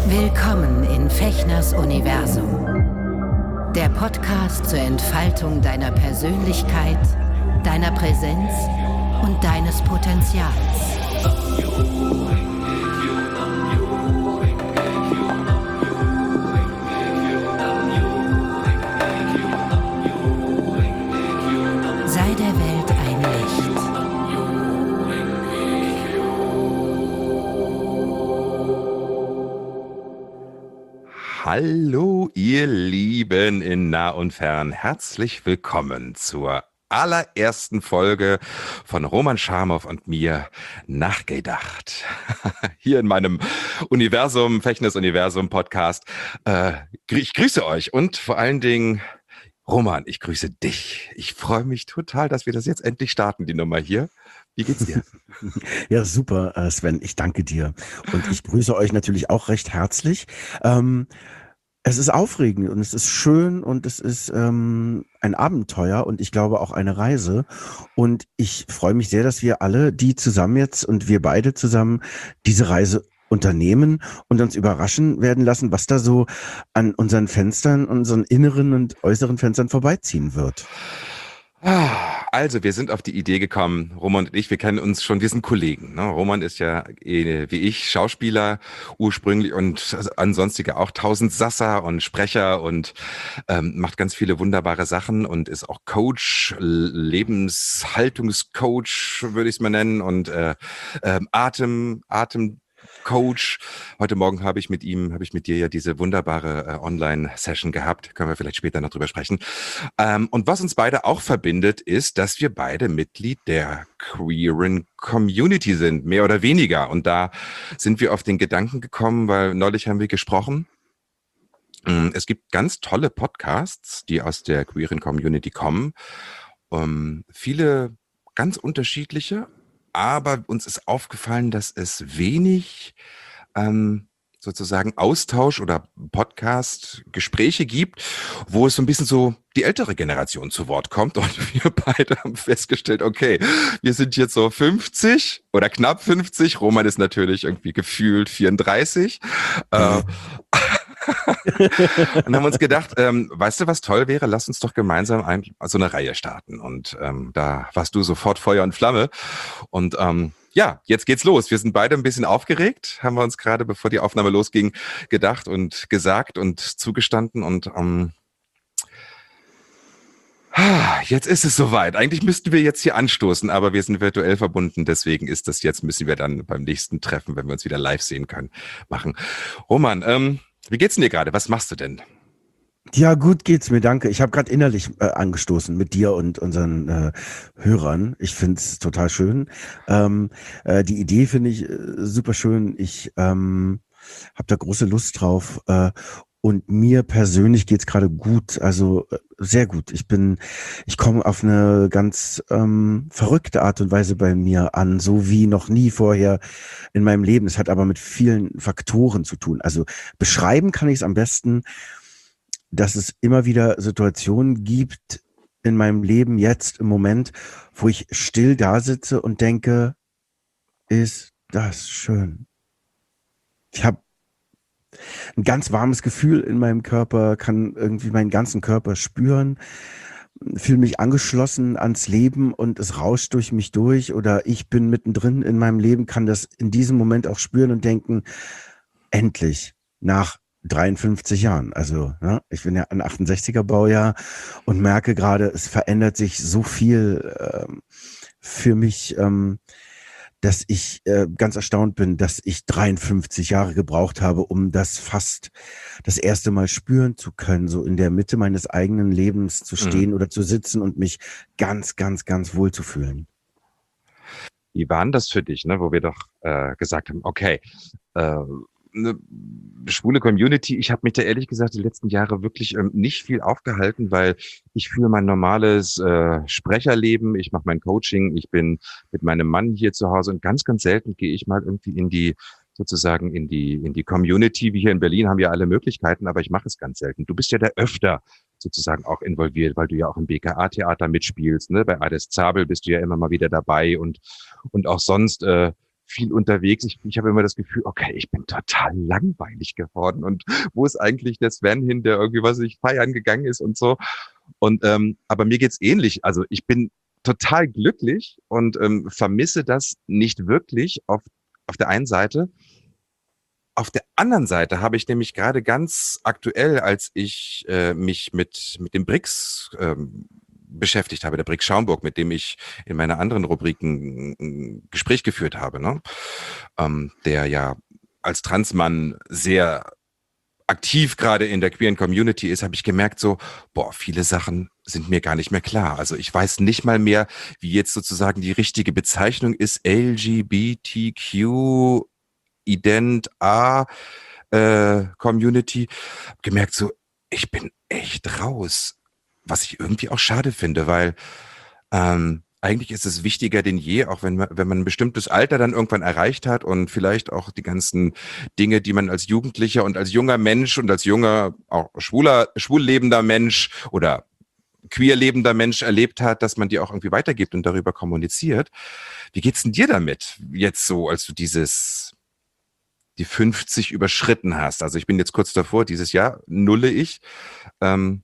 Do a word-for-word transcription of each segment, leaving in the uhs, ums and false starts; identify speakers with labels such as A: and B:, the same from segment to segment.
A: Willkommen in Fechners Universum. Der Podcast zur Entfaltung deiner Persönlichkeit, deiner Präsenz und deines Potenzials. Sei der Welt ein Licht.
B: Hallo ihr Lieben in nah und fern, herzlich willkommen zur allerersten Folge von Roman Schamow und mir Nachgedacht. Hier in meinem Universum, Fechners Universum Podcast. Äh, ich grüße euch und vor allen Dingen Roman, ich grüße dich. Ich freue mich total, dass wir das jetzt endlich starten, die Nummer hier. Wie geht's dir?
C: Ja, super, äh, Sven, ich danke dir. Und ich grüße euch natürlich auch recht herzlich. Ähm, es ist aufregend und es ist schön und es ist ähm, ein Abenteuer und ich glaube auch eine Reise. Und ich freue mich sehr, dass wir alle, die zusammen jetzt und wir beide zusammen diese Reise unternehmen und uns überraschen werden lassen, was da so an unseren Fenstern, unseren inneren und äußeren Fenstern vorbeiziehen wird.
B: Also, wir sind auf die Idee gekommen, Roman und ich, wir kennen uns schon, wir sind Kollegen. Ne? Roman ist ja eh, wie ich Schauspieler ursprünglich und ansonsten auch Tausendsasser und Sprecher und ähm, macht ganz viele wunderbare Sachen und ist auch Coach, Lebenshaltungscoach, würde ich es mal nennen, und äh, ähm, Atem, Atem. Coach. Heute Morgen habe ich mit ihm, habe ich mit dir ja diese wunderbare äh, Online-Session gehabt. Können wir vielleicht später noch drüber sprechen. Ähm, und was uns beide auch verbindet, ist, dass wir beide Mitglied der queeren Community sind, mehr oder weniger. Und da sind wir auf den Gedanken gekommen, weil neulich haben wir gesprochen. Es gibt ganz tolle Podcasts, die aus der queeren Community kommen. Um, viele ganz unterschiedliche. Aber uns ist aufgefallen, dass es wenig ähm, sozusagen Austausch oder Podcast-Gespräche gibt, wo es so ein bisschen so die ältere Generation zu Wort kommt. Und wir beide haben festgestellt, okay, wir sind jetzt so fünfzig oder knapp fünfzig. Roman ist natürlich irgendwie gefühlt vierunddreißig. Äh, und haben uns gedacht, ähm, weißt du, was toll wäre? Lass uns doch gemeinsam ein, so eine Reihe starten. Und ähm, da warst du sofort Feuer und Flamme. Und ähm, ja, jetzt geht's los. Wir sind beide ein bisschen aufgeregt, haben wir uns gerade, bevor die Aufnahme losging, gedacht und gesagt und zugestanden. Und ähm, jetzt ist es soweit. Eigentlich müssten wir jetzt hier anstoßen, aber wir sind virtuell verbunden. Deswegen ist das jetzt, müssen wir dann beim nächsten Treffen, wenn wir uns wieder live sehen können, machen. Roman, ähm, wie geht's denn dir gerade? Was machst du denn?
C: Ja, gut geht's mir, danke. Ich habe gerade innerlich äh, angestoßen mit dir und unseren äh, Hörern. Ich find's total schön. Ähm, äh, die Idee finde ich äh, super schön. Ich ähm, habe da große Lust drauf. Äh, und mir persönlich geht's gerade gut, also äh, sehr gut. Ich bin, ich komme auf eine ganz ähm, verrückte Art und Weise bei mir an, so wie noch nie vorher in meinem Leben. Es hat aber mit vielen Faktoren zu tun. Also beschreiben kann ich es am besten, dass es immer wieder Situationen gibt in meinem Leben jetzt im Moment, wo ich still da sitze und denke, ist das schön. Ich habe ein ganz warmes Gefühl in meinem Körper, kann irgendwie meinen ganzen Körper spüren, fühle mich angeschlossen ans Leben und es rauscht durch mich durch oder ich bin mittendrin in meinem Leben, kann das in diesem Moment auch spüren und denken, endlich, nach dreiundfünfzig Jahren. Also ne, ich bin ja ein achtundsechziger Baujahr und merke gerade, es verändert sich so viel ähm, für mich, ähm, dass ich äh, ganz erstaunt bin, dass ich dreiundfünfzig Jahre gebraucht habe, um das fast das erste Mal spüren zu können, so in der Mitte meines eigenen Lebens zu stehen mhm. oder zu sitzen und mich ganz, ganz, ganz wohl zu fühlen.
B: Wie war denn das für dich, ne, wo wir doch äh, gesagt haben, okay, äh, eine schwule Community. Ich habe mich da ehrlich gesagt die letzten Jahre wirklich ähm, nicht viel aufgehalten, weil ich führe mein normales äh, Sprecherleben, ich mache mein Coaching, ich bin mit meinem Mann hier zu Hause und ganz, ganz selten gehe ich mal irgendwie in die sozusagen in die in die Community. Wir hier in Berlin haben ja alle Möglichkeiten, aber ich mache es ganz selten. Du bist ja da öfter sozusagen auch involviert, weil du ja auch im B K A-Theater mitspielst, ne? Bei Ades Zabel bist du ja immer mal wieder dabei und und auch sonst äh, viel unterwegs. Ich, ich habe immer das Gefühl, okay, ich bin total langweilig geworden. Und wo ist eigentlich der Sven hin, der irgendwie, was ich feiern gegangen ist und so. Und ähm, aber mir geht's ähnlich. Also ich bin total glücklich und ähm, vermisse das nicht wirklich auf auf der einen Seite. Auf der anderen Seite habe ich nämlich gerade ganz aktuell, als ich äh, mich mit mit dem B R I C S ähm, beschäftigt habe, der B R I C S Schaumburg, mit dem ich in meiner anderen Rubriken ein Gespräch geführt habe, ne? Ähm, der ja als Transmann sehr aktiv gerade in der queeren Community ist, habe ich gemerkt so, boah, viele Sachen sind mir gar nicht mehr klar. Also ich weiß nicht mal mehr, wie jetzt sozusagen die richtige Bezeichnung ist, L G B T Q Ident A äh, Community. Hab gemerkt so, ich bin echt raus, was ich irgendwie auch schade finde, weil ähm, eigentlich ist es wichtiger denn je, auch wenn man, wenn man ein bestimmtes Alter dann irgendwann erreicht hat und vielleicht auch die ganzen Dinge, die man als Jugendlicher und als junger Mensch und als junger, auch schwuler, schwul lebender Mensch oder queer lebender Mensch erlebt hat, dass man die auch irgendwie weitergibt und darüber kommuniziert. Wie geht's denn dir damit jetzt so, als du dieses, die fünfzig überschritten hast? Also ich bin jetzt kurz davor, dieses Jahr nulle ich. Ähm,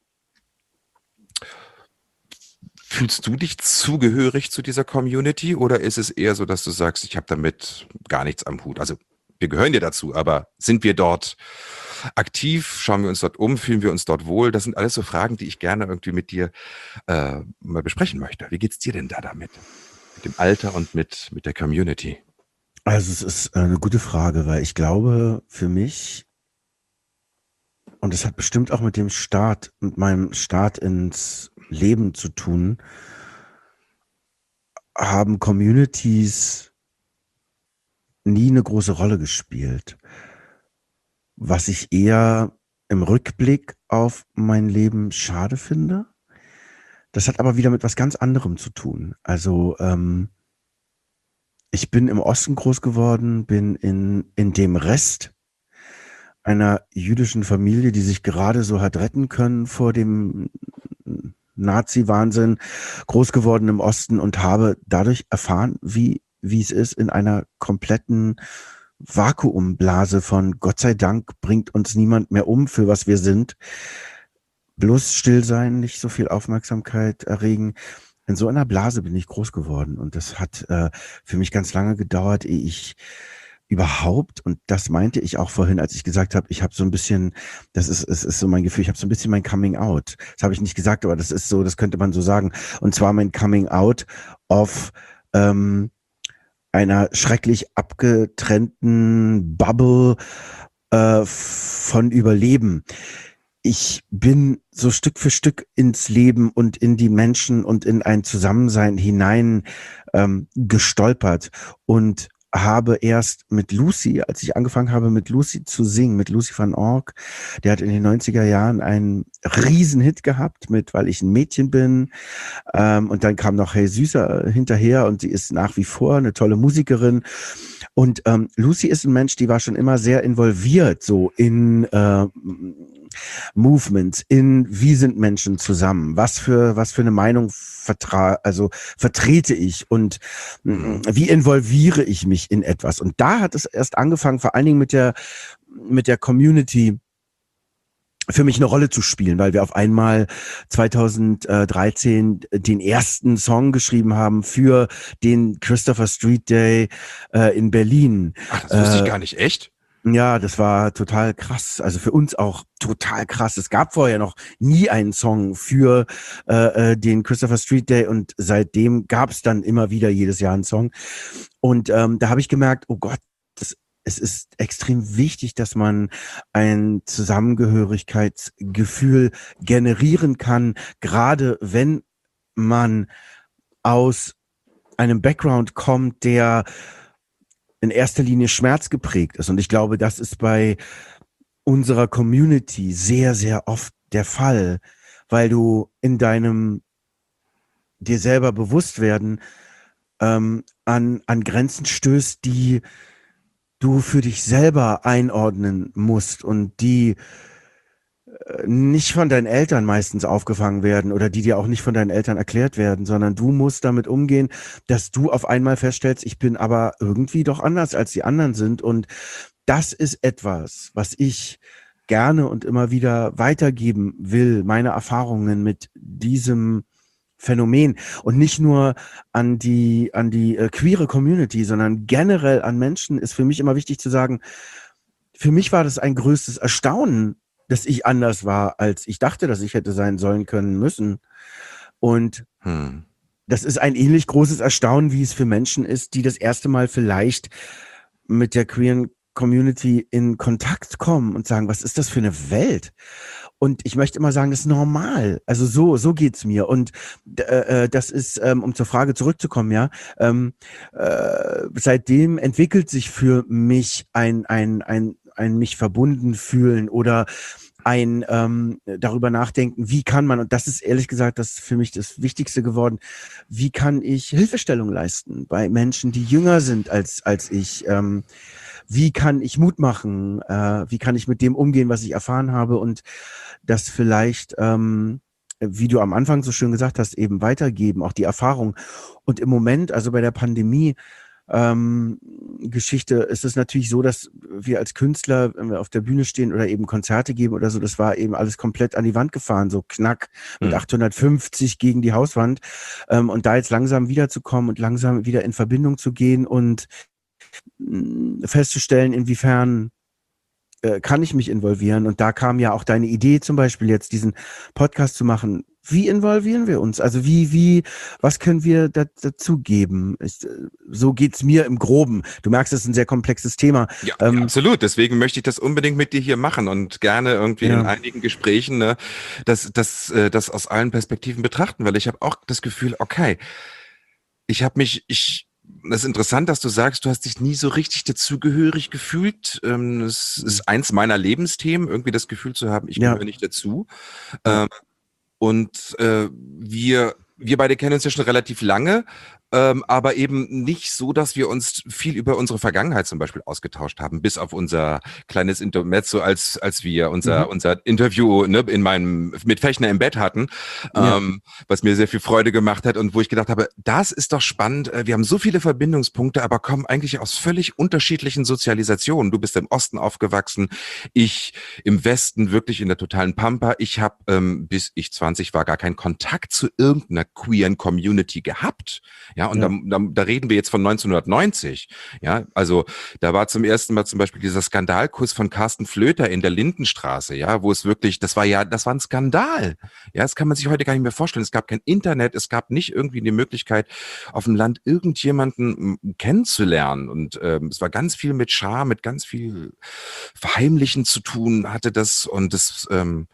B: Fühlst du dich zugehörig zu dieser Community oder ist es eher so, dass du sagst, ich habe damit gar nichts am Hut? Also wir gehören dir dazu, aber sind wir dort aktiv? Schauen wir uns dort um? Fühlen wir uns dort wohl? Das sind alles so Fragen, die ich gerne irgendwie mit dir äh, mal besprechen möchte. Wie geht's dir denn da damit? Mit dem Alter und mit, mit der Community?
C: Also es ist eine gute Frage, weil ich glaube, für mich, und es hat bestimmt auch mit dem Start, mit meinem Start ins Leben zu tun, haben Communities nie eine große Rolle gespielt. Was ich eher im Rückblick auf mein Leben schade finde. Das hat aber wieder mit was ganz anderem zu tun. Also ähm, ich bin im Osten groß geworden, bin in, in dem Rest einer jüdischen Familie, die sich gerade so hat retten können vor dem Nazi-Wahnsinn, groß geworden im Osten und habe dadurch erfahren, wie, wie es ist, in einer kompletten Vakuumblase von Gott sei Dank bringt uns niemand mehr um, für was wir sind. Bloß still sein, nicht so viel Aufmerksamkeit erregen. In so einer Blase bin ich groß geworden und das hat äh, für mich ganz lange gedauert, ehe ich überhaupt, und das meinte ich auch vorhin, als ich gesagt habe, ich habe so ein bisschen, das ist, es ist so mein Gefühl, ich habe so ein bisschen mein Coming Out. Das habe ich nicht gesagt, aber das ist so, das könnte man so sagen. Und zwar mein Coming Out auf ähm, einer schrecklich abgetrennten Bubble äh, von Überleben. Ich bin so Stück für Stück ins Leben und in die Menschen und in ein Zusammensein hinein ähm, gestolpert und habe erst mit Lucy, als ich angefangen habe, mit Lucy zu singen, mit Lucy van Ork, der hat in den neunziger Jahren einen Riesenhit gehabt mit Weil ich ein Mädchen bin, ähm, und dann kam noch Hey Süßer hinterher und sie ist nach wie vor eine tolle Musikerin und ähm, Lucy ist ein Mensch, die war schon immer sehr involviert so in äh, Movements, in wie sind Menschen zusammen, was für was für eine Meinung vertra also vertrete ich und mh, wie involviere ich mich in etwas. Und da hat es erst angefangen, vor allen Dingen mit der mit der Community für mich eine Rolle zu spielen, weil wir auf einmal zweitausenddreizehn den ersten Song geschrieben haben für den Christopher Street Day äh, in Berlin.
B: Ach, das wusste ich gar nicht, echt?
C: Ja, das war total krass. Also für uns auch total krass. Es gab vorher noch nie einen Song für äh, den Christopher Street Day und seitdem gab es dann immer wieder jedes Jahr einen Song. Und ähm, da habe ich gemerkt, oh Gott, das, es ist extrem wichtig, dass man ein Zusammengehörigkeitsgefühl generieren kann, gerade wenn man aus einem Background kommt, der in erster Linie schmerzgeprägt ist. Und ich glaube, das ist bei unserer Community sehr, sehr oft der Fall, weil du in deinem dir selber bewusst werden ähm, an, an Grenzen stößt, die du für dich selber einordnen musst und die nicht von deinen Eltern meistens aufgefangen werden oder die dir auch nicht von deinen Eltern erklärt werden, sondern du musst damit umgehen, dass du auf einmal feststellst, ich bin aber irgendwie doch anders als die anderen sind. Und das ist etwas, was ich gerne und immer wieder weitergeben will, meine Erfahrungen mit diesem Phänomen und nicht nur an die, an die äh, queere Community, sondern generell an Menschen ist für mich immer wichtig zu sagen, für mich war das ein größtes Erstaunen, dass ich anders war, als ich dachte, dass ich hätte sein sollen können müssen. Und hm. das ist ein ähnlich großes Erstaunen, wie es für Menschen ist, die das erste Mal vielleicht mit der queeren Community in Kontakt kommen und sagen, was ist das für eine Welt? Und ich möchte immer sagen, das ist normal. Also so, so geht's mir. Und äh, das ist, ähm, um zur Frage zurückzukommen, ja, ähm, äh, seitdem entwickelt sich für mich ein, ein, ein, ein mich verbunden fühlen oder ein ähm, darüber nachdenken, wie kann man, und das ist ehrlich gesagt das ist für mich das Wichtigste geworden, wie kann ich Hilfestellung leisten bei Menschen, die jünger sind als, als ich, ähm, wie kann ich Mut machen, äh, wie kann ich mit dem umgehen, was ich erfahren habe und das vielleicht, ähm, wie du am Anfang so schön gesagt hast, eben weitergeben, auch die Erfahrung. Und im Moment, also bei der Pandemie, ähm, Geschichte ist es natürlich so, dass wir als Künstler, wenn wir auf der Bühne stehen oder eben Konzerte geben oder so, das war eben alles komplett an die Wand gefahren, so knack mit mhm. achthundertfünfzig gegen die Hauswand. Ähm, und da jetzt langsam wiederzukommen und langsam wieder in Verbindung zu gehen und mh, festzustellen, inwiefern äh, kann ich mich involvieren. Und da kam ja auch deine Idee zum Beispiel jetzt, diesen Podcast zu machen. Wie involvieren wir uns? Also wie, wie, was können wir da, dazu geben? Ich, so geht's mir im Groben. Du merkst, es ist ein sehr komplexes Thema.
B: Ja, ähm, absolut. Deswegen möchte ich das unbedingt mit dir hier machen und gerne irgendwie ja. in einigen Gesprächen ne, das, das, das aus allen Perspektiven betrachten, weil ich habe auch das Gefühl, okay, ich habe mich, ich, das ist interessant, dass du sagst, du hast dich nie so richtig dazugehörig gefühlt. Ähm, es ist eins meiner Lebensthemen, irgendwie das Gefühl zu haben, ich ja. gehöre nicht dazu. Ja. Ähm, Und äh, wir, wir beide kennen uns ja schon relativ lange, ähm, aber eben nicht so, dass wir uns viel über unsere Vergangenheit zum Beispiel ausgetauscht haben, bis auf unser kleines Intermezzo, als als wir unser mhm. unser Interview ne, in meinem mit Fechner im Bett hatten, ja. ähm, was mir sehr viel Freude gemacht hat und wo ich gedacht habe, das ist doch spannend. Wir haben so viele Verbindungspunkte, aber kommen eigentlich aus völlig unterschiedlichen Sozialisationen. Du bist im Osten aufgewachsen, ich im Westen wirklich in der totalen Pampa. Ich habe ähm, bis ich zwanzig war gar keinen Kontakt zu irgendeiner queeren Community gehabt. Ja, und ja. Da, da, da reden wir jetzt von neunzehnhundertneunzig. Ja, also da war zum ersten Mal zum Beispiel dieser Skandalkuss von Carsten Flöter in der Lindenstraße, ja, wo es wirklich, das war ja, das war ein Skandal. Ja, das kann man sich heute gar nicht mehr vorstellen. Es gab kein Internet, es gab nicht irgendwie die Möglichkeit, auf dem Land irgendjemanden kennenzulernen. Und ähm, es war ganz viel mit Scham, mit ganz viel Verheimlichen zu tun hatte das. Und das ähm,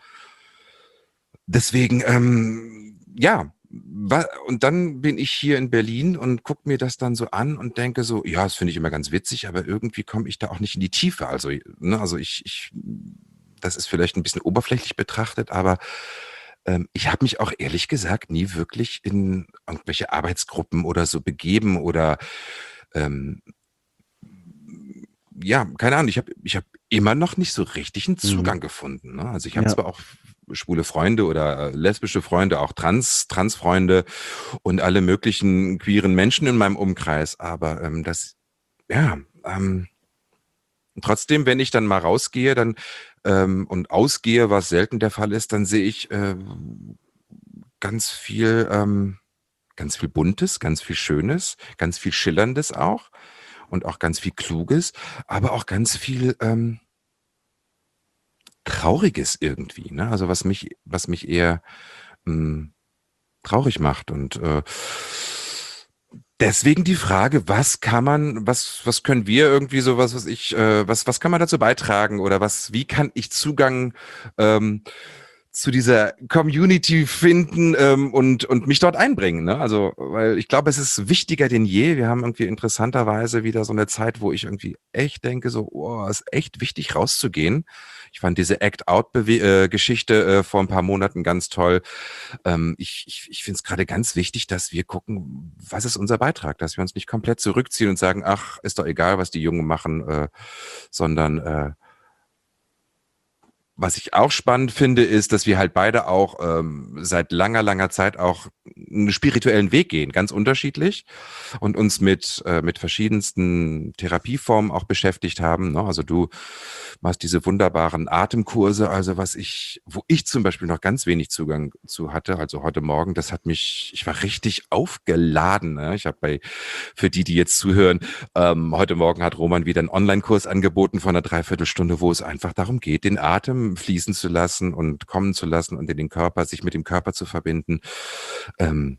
B: deswegen, ähm, ja. Und dann bin ich hier in Berlin und gucke mir das dann so an und denke so, ja, das finde ich immer ganz witzig, aber irgendwie komme ich da auch nicht in die Tiefe. Also, ne, also ich, ich, das ist vielleicht ein bisschen oberflächlich betrachtet, aber ähm, ich habe mich auch ehrlich gesagt nie wirklich in irgendwelche Arbeitsgruppen oder so begeben oder ähm, ja, keine Ahnung, ich habe ich hab immer noch nicht so richtig einen Zugang mhm. gefunden. Ne? Also ich habe ja. zwar auch schwule Freunde oder lesbische Freunde, auch Trans, Transfreunde und alle möglichen queeren Menschen in meinem Umkreis, aber ähm, das, ja, ähm, trotzdem, wenn ich dann mal rausgehe dann ähm, und ausgehe, was selten der Fall ist, dann sehe ich äh, ganz viel, ähm, ganz viel Buntes, ganz viel Schönes, ganz viel Schillerndes auch und auch ganz viel Kluges, aber auch ganz viel ähm, Trauriges irgendwie, ne? Also was mich, was mich eher mh, traurig macht und äh, deswegen die Frage, was kann man, was, was können wir irgendwie so was, was ich, äh, was, was kann man dazu beitragen oder was, wie kann ich Zugang ähm, zu dieser Community finden ähm, und und mich dort einbringen, ne? Also, weil ich glaube, es ist wichtiger denn je. Wir haben irgendwie interessanterweise wieder so eine Zeit, wo ich irgendwie echt denke, so, oh, ist echt wichtig rauszugehen. Ich fand diese Act-Out-Geschichte äh, vor ein paar Monaten ganz toll. Ähm, ich ich, ich finde es gerade ganz wichtig, dass wir gucken, was ist unser Beitrag, dass wir uns nicht komplett zurückziehen und sagen, ach, ist doch egal, was die Jungen machen, äh, sondern äh, was ich auch spannend finde, ist, dass wir halt beide auch ähm, seit langer, langer Zeit auch einen spirituellen Weg gehen, ganz unterschiedlich und uns mit äh, mit verschiedensten Therapieformen auch beschäftigt haben. Ne? Also du machst diese wunderbaren Atemkurse, also was ich, wo ich zum Beispiel noch ganz wenig Zugang zu hatte, also heute Morgen, das hat mich, ich war richtig aufgeladen. Ne? Ich habe bei, für die, die jetzt zuhören, ähm, heute Morgen hat Roman wieder einen Online-Kurs angeboten von einer Dreiviertelstunde, wo es einfach darum geht, den Atem fließen zu lassen und kommen zu lassen und in den Körper, sich mit dem Körper zu verbinden. Ähm,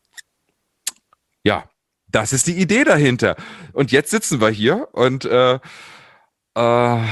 B: ja, das ist die Idee dahinter. Und jetzt sitzen wir hier und äh, äh,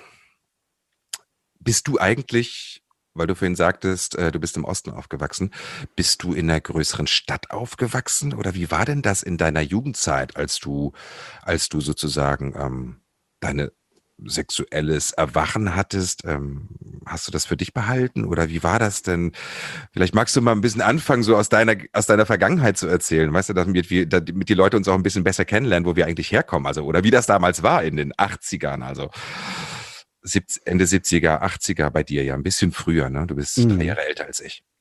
B: bist du eigentlich, weil du vorhin sagtest, äh, du bist im Osten aufgewachsen, bist du in einer größeren Stadt aufgewachsen? Oder wie war denn das in deiner Jugendzeit, als du, als du sozusagen ähm, deine sexuelles Erwachen hattest? Ähm, hast du das für dich behalten oder wie war das denn? Vielleicht magst du mal ein bisschen anfangen, so aus deiner aus deiner Vergangenheit zu erzählen, weißt du, damit wir, damit die Leute uns auch ein bisschen besser kennenlernen, wo wir eigentlich herkommen, also oder wie das damals war in den achtzigern, also Ende siebziger, achtziger bei dir ja ein bisschen früher, ne? Du bist mhm. drei Jahre älter als ich.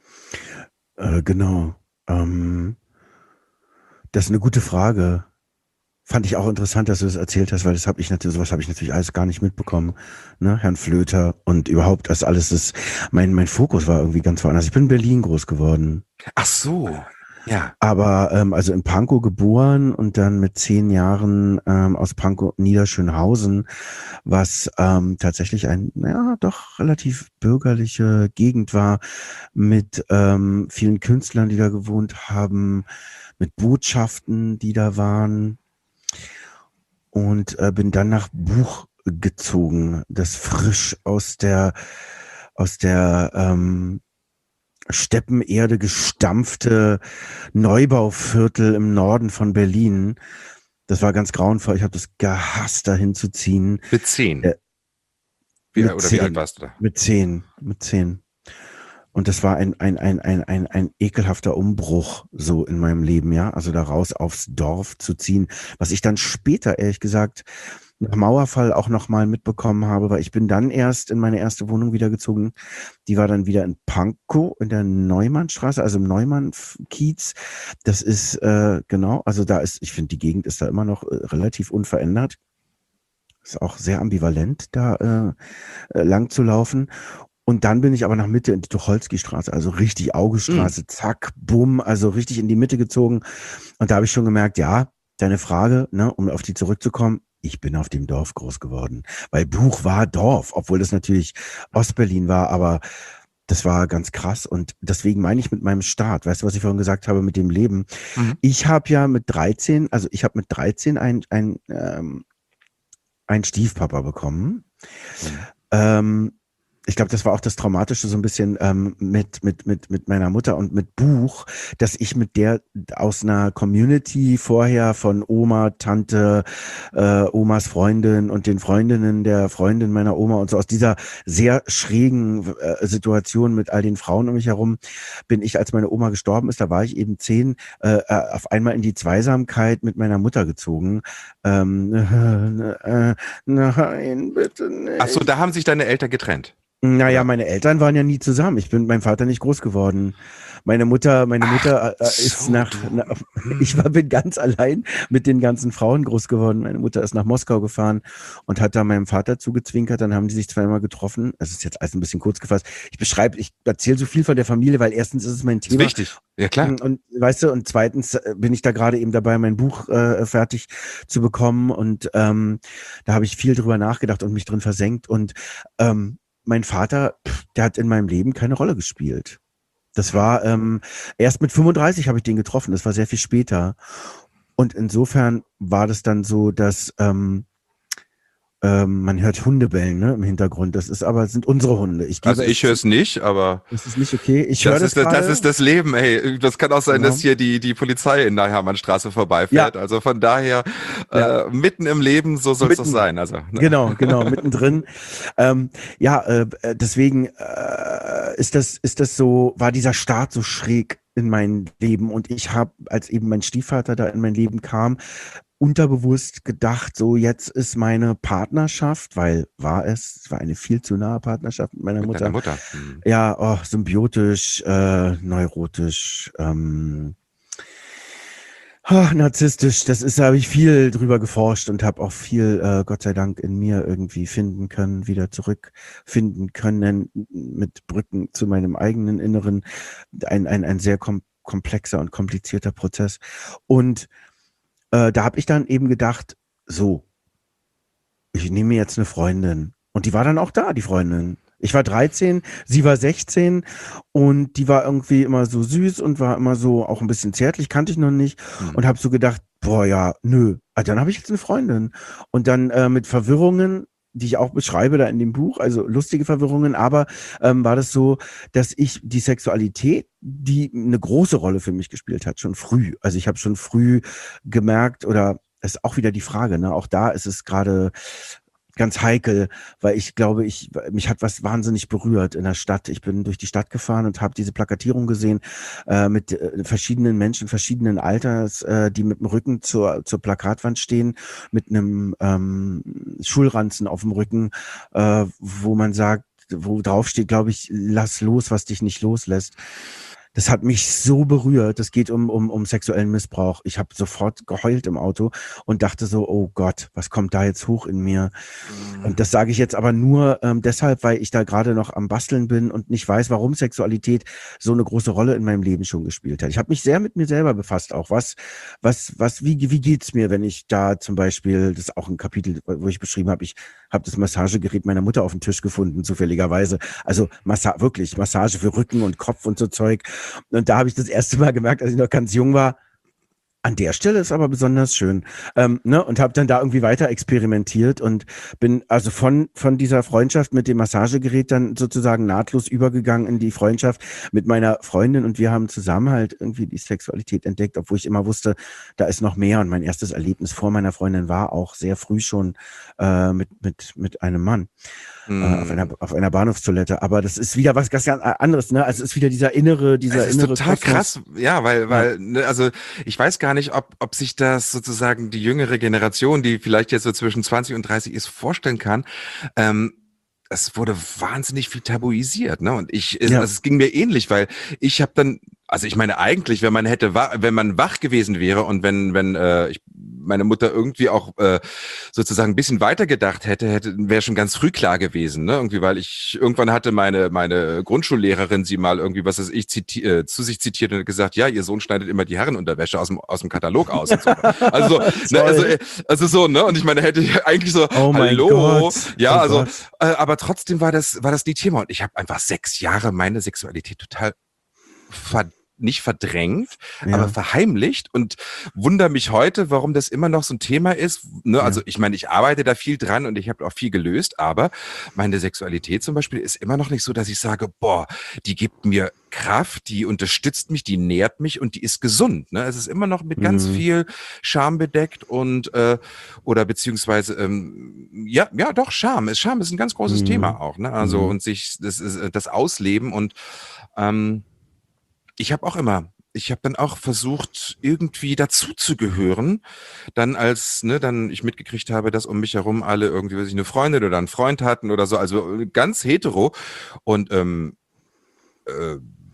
C: Äh, genau. Ähm, das ist eine gute Frage. Fand ich auch interessant, dass du das erzählt hast, weil das habe ich natürlich, sowas habe ich natürlich alles gar nicht mitbekommen. Ne? Herrn Flöter und überhaupt das alles ist, mein, mein Fokus war irgendwie ganz woanders. Ich bin in Berlin groß geworden.
B: Ach so, ja.
C: Aber ähm, also in Pankow geboren und dann mit zehn Jahren ähm, aus Pankow Niederschönhausen, was ähm, tatsächlich ein, ja, doch relativ bürgerliche Gegend war, mit ähm, vielen Künstlern, die da gewohnt haben, mit Botschaften, die da waren. Und äh, bin dann nach Buch gezogen, das frisch aus der aus der ähm, Steppenerde gestampfte Neubauviertel im Norden von Berlin. Das war ganz grauenvoll. Ich habe das gehasst, da hinzuziehen.
B: Mit zehn?
C: Äh,
B: wie,
C: mit
B: oder
C: zehn,
B: wie alt warst du da?
C: Mit zehn, mit zehn. Und das war ein, ein, ein, ein, ein, ein ekelhafter Umbruch so in meinem Leben, ja. Also da raus aufs Dorf zu ziehen, was ich dann später, ehrlich gesagt, nach Mauerfall auch nochmal mitbekommen habe, weil ich bin dann erst in meine erste Wohnung wieder gezogen. Die war dann wieder in Pankow in der Neumannstraße, also im Neumann-Kiez. Das ist, äh, genau, also da ist, ich finde, die Gegend ist da immer noch äh, relativ unverändert. Ist auch sehr ambivalent, da äh, lang zu laufen. Und dann bin ich aber nach Mitte in die Tucholsky-Straße, also richtig Augestraße, mm. zack, bumm, also richtig in die Mitte gezogen. Und da habe ich schon gemerkt, ja, deine Frage, ne, um auf die zurückzukommen, ich bin auf dem Dorf groß geworden. Weil Buch war Dorf, obwohl das natürlich Ostberlin war, aber das war ganz krass. Und deswegen meine ich mit meinem Start, weißt du, was ich vorhin gesagt habe mit dem Leben? Mhm. Ich habe ja mit dreizehn, also ich habe mit dreizehn ein, ein, ähm, ein Stiefpapa bekommen. Mhm. Ähm, Ich glaube, das war auch das Traumatische so ein bisschen ähm, mit, mit, mit, mit meiner Mutter und mit Buch, dass ich mit der aus einer Community vorher von Oma, Tante, äh, Omas Freundin und den Freundinnen der Freundin meiner Oma und so aus dieser sehr schrägen äh, Situation mit all den Frauen um mich herum bin ich, als meine Oma gestorben ist, da war ich eben zehn, äh, auf einmal in die Zweisamkeit mit meiner Mutter gezogen. Ähm, äh, äh, nein, bitte nicht.
B: Ach so, da haben sich deine Eltern getrennt?
C: Naja, meine Eltern waren ja nie zusammen. Ich bin mit meinem Vater nicht groß geworden. Meine Mutter, meine
B: Ach,
C: Mutter äh, ist
B: so.
C: nach, na, ich war, bin ganz allein mit den ganzen Frauen groß geworden. Meine Mutter ist nach Moskau gefahren und hat da meinem Vater zugezwinkert. Dann haben die sich zweimal getroffen. Es ist jetzt alles ein bisschen kurz gefasst. Ich beschreibe, ich erzähle so viel von der Familie, weil erstens ist es mein Thema.
B: Das ist wichtig. Ja, klar.
C: Und weißt du, und zweitens bin ich da gerade eben dabei, mein Buch äh, fertig zu bekommen. Und ähm, da habe ich viel drüber nachgedacht und mich drin versenkt. Und ähm, mein Vater, der hat in meinem Leben keine Rolle gespielt. Das war, ähm, erst mit fünfunddreißig habe ich den getroffen, das war sehr viel später. Und insofern war das dann so, dass ähm, ähm, man hört Hunde bellen, ne, im Hintergrund. Das ist aber, sind unsere Hunde. Ich
B: also ich höre es nicht, aber
C: das ist nicht okay. Ich
B: das,
C: höre
B: das,
C: das,
B: das ist das Leben, ey. Das kann auch sein, genau. dass hier die, die Polizei in der Hermannstraße vorbeifährt. Ja. Also von daher, ja. äh, mitten im Leben, so soll es doch sein. Also, ne?
C: Genau, genau, mittendrin. ähm, ja, äh, deswegen äh, ist das, ist das so, war dieser Start so schräg in mein Leben. Und ich habe, als eben mein Stiefvater da in mein Leben kam, unterbewusst gedacht, so jetzt ist meine Partnerschaft, weil war es, es war eine viel zu nahe Partnerschaft mit meiner
B: Mit
C: Mutter.
B: deiner Mutter. Hm.
C: Ja, oh, symbiotisch, äh, neurotisch, ähm, ah, narzisstisch. Das ist, da habe ich viel drüber geforscht und habe auch viel, äh, Gott sei Dank, in mir irgendwie finden können, wieder zurückfinden können mit Brücken zu meinem eigenen Inneren. Ein, ein, ein sehr kom komplexer und komplizierter Prozess. Und äh, da habe ich dann eben gedacht, so, ich nehme mir jetzt eine Freundin. Und die war dann auch da, die Freundin. Ich war dreizehn, sie war sechzehn und die war irgendwie immer so süß und war immer so auch ein bisschen zärtlich, kannte ich noch nicht
B: Hm.
C: und habe so gedacht, boah, ja, nö, ah, dann habe ich jetzt eine Freundin. Und dann äh, mit Verwirrungen, die ich auch beschreibe da in dem Buch, also lustige Verwirrungen, aber ähm, war das so, dass ich die Sexualität, die eine große Rolle für mich gespielt hat, schon früh. Also ich habe schon früh gemerkt, oder das ist auch wieder die Frage, ne? Auch da ist es gerade ganz heikel, weil ich glaube, ich mich hat was wahnsinnig berührt in der Stadt. Ich bin durch die Stadt gefahren und habe diese Plakatierung gesehen äh, mit äh, verschiedenen Menschen verschiedenen Alters, äh, die mit dem Rücken zur zur Plakatwand stehen, mit einem ähm, Schulranzen auf dem Rücken, äh, wo man sagt, wo drauf steht, glaube ich, lass los, was dich nicht loslässt. Das hat mich so berührt. Es geht um, um, um sexuellen Missbrauch. Ich habe sofort geheult im Auto und dachte so, oh Gott, was kommt da jetzt hoch in mir? Und das sage ich jetzt aber nur ähm, deshalb, weil ich da gerade noch am Basteln bin und nicht weiß, warum Sexualität so eine große Rolle in meinem Leben schon gespielt hat. Ich habe mich sehr mit mir selber befasst auch. Was, was, was, wie, wie geht's mir, wenn ich da zum Beispiel, das ist auch ein Kapitel, wo ich beschrieben habe, ich habe das Massagegerät meiner Mutter auf dem Tisch gefunden, zufälligerweise. Also Massa wirklich, Massage für Rücken und Kopf und so Zeug. Und da habe ich das erste Mal gemerkt, als ich noch ganz jung war, an der Stelle ist aber besonders schön. Ähm, ne? Und habe dann da irgendwie weiter experimentiert und bin also von, von dieser Freundschaft mit dem Massagegerät dann sozusagen nahtlos übergegangen in die Freundschaft mit meiner Freundin und wir haben zusammen halt irgendwie die Sexualität entdeckt, obwohl ich immer wusste, da ist noch mehr. Und mein erstes Erlebnis vor meiner Freundin war auch sehr früh schon äh, mit, mit, mit einem Mann.
B: Hm.
C: Äh, auf einer, auf einer Bahnhofstoilette. Aber das ist wieder was ganz anderes, ne? Also es ist wieder dieser innere, dieser
B: Es ist
C: innere
B: total
C: Kosmos.
B: krass, ja, weil, weil, ne, also ich weiß gar nicht, ob, ob sich das sozusagen die jüngere Generation, die vielleicht jetzt so zwischen zwanzig und dreißig ist, vorstellen kann. Ähm, es wurde wahnsinnig viel tabuisiert, ne? Und ich, es,
C: Ja.
B: also es ging mir ähnlich, weil ich habe dann, also ich meine eigentlich, wenn man hätte, wa- wenn man wach gewesen wäre und wenn, wenn äh, ich, meine Mutter irgendwie auch äh, sozusagen ein bisschen weiter gedacht hätte, hätte wäre schon ganz früh klar gewesen, ne? Irgendwie, weil ich irgendwann hatte meine meine Grundschullehrerin sie mal irgendwie, was weiß ich, ziti äh, zu sich zitiert und hat gesagt, ja, ihr Sohn schneidet immer die Herrenunterwäsche aus dem aus dem Katalog aus. Und so. Also, so, ne, also, äh, also so, ne? Und ich meine, hätte ich eigentlich so,
C: Oh mein
B: hallo,
C: Gott.
B: ja,
C: Oh
B: also,
C: Gott.
B: äh, aber trotzdem war das war das nie Thema und ich habe einfach sechs Jahre meine Sexualität total ver nicht verdrängt,
C: Ja.
B: aber verheimlicht und wundere mich heute, warum das immer noch so ein Thema ist. Ne?
C: Ja.
B: Also ich meine, ich arbeite da viel dran und ich habe auch viel gelöst, aber meine Sexualität zum Beispiel ist immer noch nicht so, dass ich sage, boah, die gibt mir Kraft, die unterstützt mich, die nährt mich und die ist gesund. Ne? Es ist immer noch mit ganz
C: Mhm.
B: viel Scham bedeckt und äh, oder beziehungsweise ähm, ja, ja, doch Scham. Scham ist ein ganz großes
C: Mhm.
B: Thema auch. Ne? Also
C: Mhm.
B: und sich das, ist, das Ausleben und ähm, ich habe auch immer, ich habe dann auch versucht, irgendwie dazuzugehören. Dann als, ne, dann ich mitgekriegt habe, dass um mich herum alle irgendwie, weiß ich, eine Freundin oder einen Freund hatten oder so, also äh, ganz hetero. Und ähm, äh,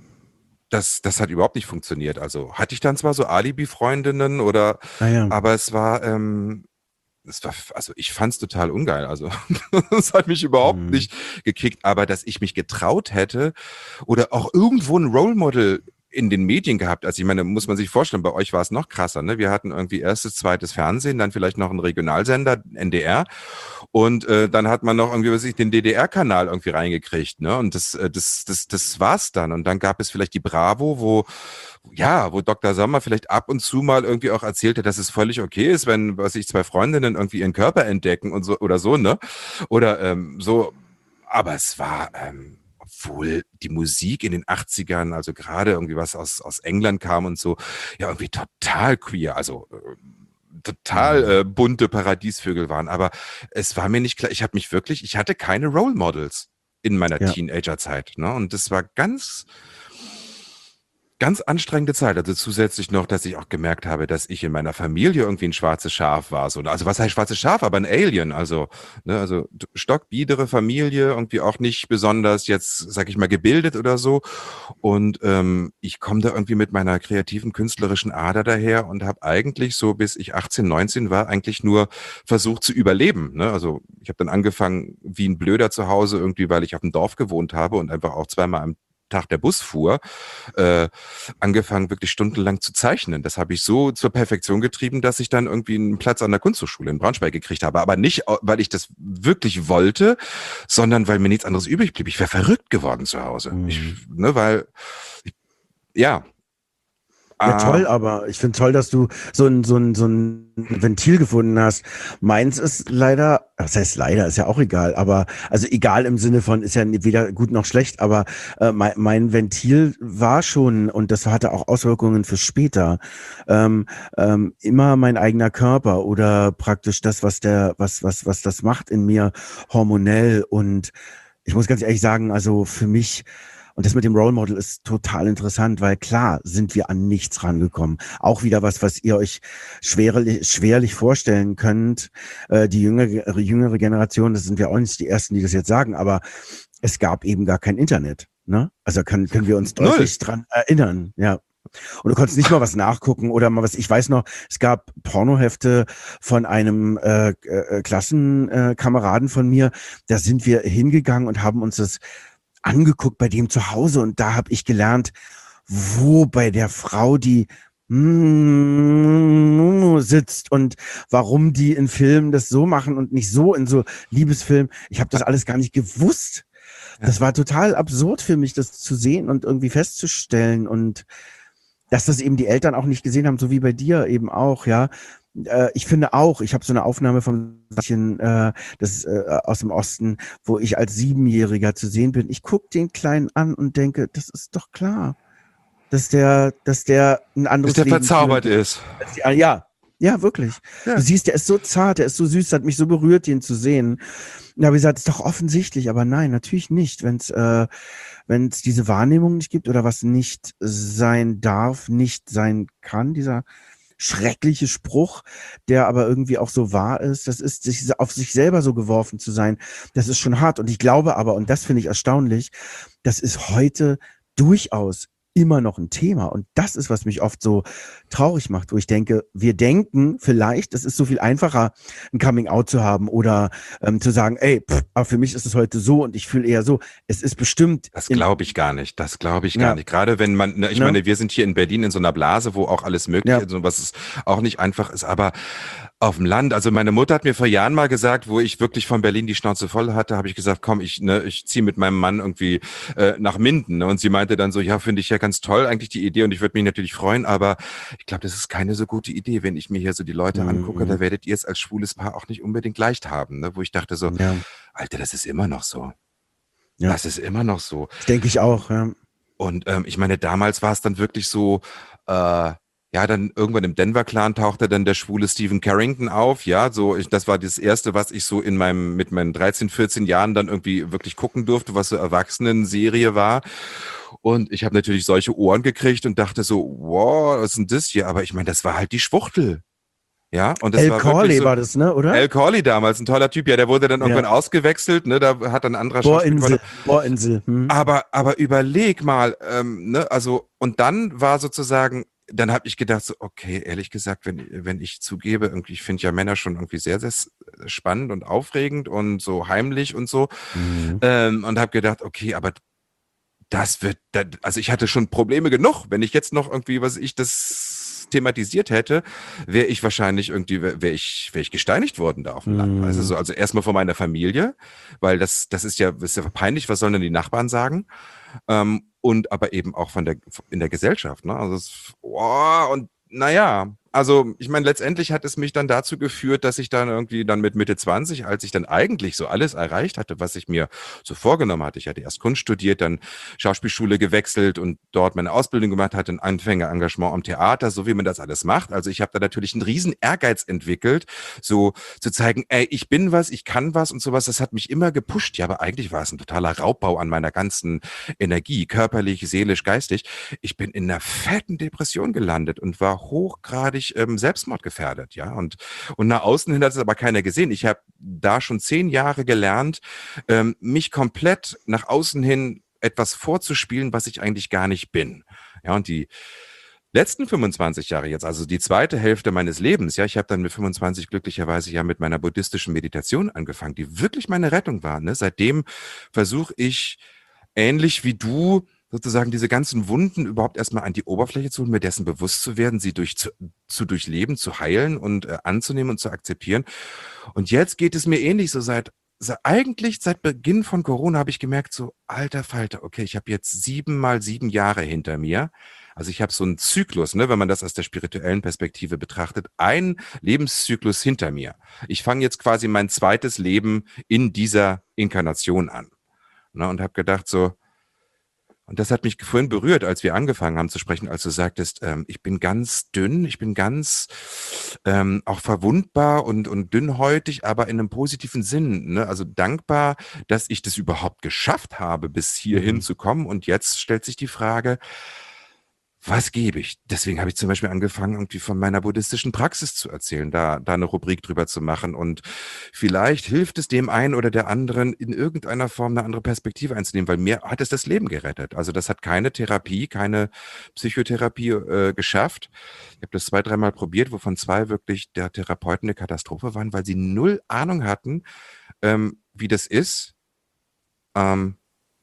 B: das, das hat überhaupt nicht funktioniert. Also hatte ich dann zwar so Alibi-Freundinnen oder,
C: Ah ja.
B: aber es war, ähm, es war, also ich fand's total ungeil. Also das hat mich überhaupt
C: Mhm.
B: nicht gekickt, aber dass ich mich getraut hätte oder auch irgendwo ein Role Model in den Medien gehabt. Also ich meine, muss man sich vorstellen, bei euch war es noch krasser, ne? Wir hatten irgendwie erstes, zweites Fernsehen, dann vielleicht noch einen Regionalsender, N D R und äh, dann hat man noch irgendwie, was weiß ich, den D D R-Kanal irgendwie reingekriegt, ne? Und das, äh, das, das, das war's dann. Und dann gab es vielleicht die Bravo, wo ja, wo Doktor Sommer vielleicht ab und zu mal irgendwie auch erzählte, dass es völlig okay ist, wenn, was ich, zwei Freundinnen irgendwie ihren Körper entdecken und so oder so, ne? Oder ähm, so, aber es war, ähm, obwohl die Musik in den achtzigern, also gerade irgendwie was aus, aus England kam und so, ja, irgendwie total queer, also äh, total
C: Mhm.
B: äh, bunte Paradiesvögel waren. Aber es war mir nicht klar, ich habe mich wirklich, ich hatte keine Role Models in meiner
C: Ja.
B: Teenagerzeit, ne? Und das war ganz ganz anstrengende Zeit. Also zusätzlich noch, dass ich auch gemerkt habe, dass ich in meiner Familie irgendwie ein schwarzes Schaf war. So, also was heißt schwarzes Schaf? Aber ein Alien. Also, ne, also stockbiedere Familie, irgendwie auch nicht besonders jetzt, sag ich mal, gebildet oder so. Und ähm, ich komme da irgendwie mit meiner kreativen, künstlerischen Ader daher und habe eigentlich so, bis ich achtzehn, neunzehn war, eigentlich nur versucht zu überleben. Ne? Also ich habe dann angefangen wie ein Blöder zu Hause irgendwie, weil ich auf dem Dorf gewohnt habe und einfach auch zweimal am Tag der Bus fuhr, äh, angefangen wirklich stundenlang zu zeichnen. Das habe ich so zur Perfektion getrieben, dass ich dann irgendwie einen Platz an der Kunsthochschule in Braunschweig gekriegt habe. Aber nicht, weil ich das wirklich wollte, sondern weil mir nichts anderes übrig blieb. Ich wäre verrückt geworden zu Hause.
C: Mhm.
B: Ich, ne, weil, ich, ja.
C: Ja,
B: Ah,
C: toll, aber ich finde toll, dass du so ein, so ein, so ein Ventil gefunden hast. Meins ist leider, das heißt leider, ist ja auch egal, aber, also egal im Sinne von, ist ja weder gut noch schlecht, aber äh, mein, mein Ventil war schon, und das hatte auch Auswirkungen für später, ähm, ähm, immer mein eigener Körper oder praktisch das, was der, was, was, was das macht in mir hormonell. Und ich muss ganz ehrlich sagen, also für mich, und das mit dem Role Model ist total interessant, weil klar sind wir an nichts rangekommen. Auch wieder was, was ihr euch schwerlich, schwerlich vorstellen könnt. Äh, die jüngere, jüngere Generation, das sind wir auch nicht die Ersten, die das jetzt sagen, aber es gab eben gar kein Internet. Ne? Also können, können wir uns deutlich dran erinnern. Ja. Und du konntest nicht mal was nachgucken oder mal was. Ich weiß noch, es gab Pornohefte von einem äh, äh, Klassenkameraden von mir. Da sind wir hingegangen und haben uns das angeguckt bei dem zu Hause, und da habe ich gelernt, wo bei der Frau die sitzt und warum die in Filmen das so machen und nicht so in so Liebesfilmen. Ich habe das alles gar nicht gewusst. Das war total absurd für mich, das zu sehen und irgendwie festzustellen, und dass das eben die Eltern auch nicht gesehen haben, so wie bei dir eben auch, ja. Ich finde auch, ich habe so eine Aufnahme von äh, das äh, aus dem Osten, wo ich als Siebenjähriger zu sehen bin. Ich gucke den Kleinen an und denke, das ist doch klar, dass der, dass der ein anderes
B: dass der
C: Leben
B: verzaubert
C: führt.
B: ist.
C: Ja, ja, ja, wirklich.
B: Ja.
C: Du siehst, der ist so zart, der ist so süß, hat mich so berührt, den zu sehen. Da habe ich gesagt, ist doch offensichtlich, aber nein, natürlich nicht, wenn es äh, wenn es diese Wahrnehmung nicht gibt oder was nicht sein darf, nicht sein kann, dieser schreckliche Spruch, der aber irgendwie auch so wahr ist. Das ist, sich auf sich selber so geworfen zu sein, das ist schon hart. Und ich glaube aber, und das finde ich erstaunlich, das ist heute durchaus immer noch ein Thema. Und das ist, was mich oft so traurig macht, wo ich denke, wir denken vielleicht, es ist so viel einfacher, ein Coming-out zu haben oder ähm, zu sagen, ey, pff, aber für mich ist es heute so und ich fühle eher so. Es ist bestimmt...
B: Das glaube ich gar nicht. Das glaube ich gar
C: Ja.
B: nicht. Gerade wenn man, ne, ich
C: Ne?
B: meine, wir sind hier in Berlin in so einer Blase, wo auch alles möglich
C: Ja.
B: ist und was es auch nicht einfach ist, aber auf dem Land, also meine Mutter hat mir vor Jahren mal gesagt, wo ich wirklich von Berlin die Schnauze voll hatte, habe ich gesagt, komm, ich ne, ich ziehe mit meinem Mann irgendwie äh, nach Minden. Ne? Und sie meinte dann so, ja, finde ich ja ganz toll eigentlich die Idee und ich würde mich natürlich freuen, aber ich glaube, das ist keine so gute Idee, wenn ich mir hier so die Leute
C: Mhm.
B: angucke, da werdet ihr es als schwules Paar auch nicht unbedingt leicht haben. Ne? Wo ich dachte so,
C: Ja,
B: Alter, das ist immer noch so.
C: Ja.
B: Das ist immer noch so.
C: denke ich auch. Ja.
B: Und ähm, ich meine, damals war es dann wirklich so, äh, ja, dann irgendwann im Denver-Clan tauchte dann der schwule Stephen Carrington auf, ja, so, ich, das war das Erste, was ich so in meinem, mit meinen dreizehn, vierzehn Jahren dann irgendwie wirklich gucken durfte, was so Erwachsenen-Serie war. Und ich habe natürlich solche Ohren gekriegt und dachte so, wow, was ist denn das hier? Aber ich meine, das war halt die Schwuchtel. Ja, und das
C: El
B: war
C: Corley
B: wirklich so,
C: war das, ne, oder?
B: Al Corley damals, ein toller Typ, ja, der wurde dann irgendwann
C: Ja.
B: ausgewechselt, ne, da hat dann ein anderer
C: Bohrinsel. Bohrinsel. Hm.
B: aber, aber überleg mal, ähm, ne, also, und dann war sozusagen, dann habe ich gedacht, so, okay, ehrlich gesagt, wenn, wenn ich zugebe, irgendwie, ich finde ja Männer schon irgendwie sehr, sehr spannend und aufregend und so heimlich und so,
C: Mhm.
B: ähm, und habe gedacht, okay, aber das wird, das, also ich hatte schon Probleme genug, wenn ich jetzt noch irgendwie, was ich das thematisiert hätte, wäre ich wahrscheinlich irgendwie, wäre ich, wäre ich gesteinigt worden da auf dem Land.
C: Mhm.
B: Also so, also erstmal von meiner Familie, weil das, das ist ja, das ist ja peinlich, was sollen denn die Nachbarn sagen? Ähm, und aber eben auch von der, in der Gesellschaft, ne? Also, es, oh, und naja, Also ich meine, letztendlich hat es mich dann dazu geführt, dass ich dann irgendwie dann mit Mitte zwanzig, als ich dann eigentlich so alles erreicht hatte, was ich mir so vorgenommen hatte. Ich hatte erst Kunst studiert, dann Schauspielschule gewechselt und dort meine Ausbildung gemacht, hatte ein Anfängerengagement am Theater, so wie man das alles macht. Also ich habe da natürlich einen riesen Ehrgeiz entwickelt, so zu zeigen, ey, ich bin was, ich kann was und sowas. Das hat mich immer gepusht. Ja, aber eigentlich war es ein totaler Raubbau an meiner ganzen Energie, körperlich, seelisch, geistig. Ich bin in einer fetten Depression gelandet und war hochgradig ähm, selbstmordgefährdet, ja. Und, und nach außen hin hat es aber keiner gesehen. Ich habe da schon zehn Jahre gelernt, ähm, mich komplett nach außen hin etwas vorzuspielen, was ich eigentlich gar nicht bin. Ja, und die letzten fünfundzwanzig Jahre jetzt, also die zweite Hälfte meines Lebens, ja, ich habe dann mit fünfundzwanzig glücklicherweise ja mit meiner buddhistischen Meditation angefangen, die wirklich meine Rettung war. Ne? Seitdem versuche ich, ähnlich wie du, sozusagen diese ganzen Wunden überhaupt erstmal an die Oberfläche zu holen, mir dessen bewusst zu werden, sie durch, zu, zu durchleben, zu heilen und äh, anzunehmen und zu akzeptieren. Und jetzt geht es mir ähnlich so seit, seit eigentlich seit Beginn von Corona habe ich gemerkt, so alter Falter, okay, ich habe jetzt sieben mal sieben Jahre hinter mir. Also ich habe so einen Zyklus, ne, wenn man das aus der spirituellen Perspektive betrachtet, einen Lebenszyklus hinter mir. Ich fange jetzt quasi mein zweites Leben in dieser Inkarnation an. Ne, und habe gedacht so, und das hat mich vorhin berührt, als wir angefangen haben zu sprechen, als du sagtest, ähm, ich bin ganz dünn, ich bin ganz ähm, auch verwundbar und, und dünnhäutig, aber in einem positiven Sinn. Ne? Also dankbar, dass ich das überhaupt geschafft habe, bis hierhin
C: Mhm.
B: zu kommen. Und jetzt stellt sich die Frage, was gebe ich? Deswegen habe ich zum Beispiel angefangen, irgendwie von meiner buddhistischen Praxis zu erzählen, da, da eine Rubrik drüber zu machen. Und vielleicht hilft es dem einen oder der anderen, in irgendeiner Form eine andere Perspektive einzunehmen, weil mir hat es das Leben gerettet. Also das hat keine Therapie, keine Psychotherapie äh, geschafft. Ich habe das zwei, dreimal probiert, wovon zwei wirklich der Therapeuten eine Katastrophe waren, weil sie null Ahnung hatten, ähm, wie das ist. Ähm,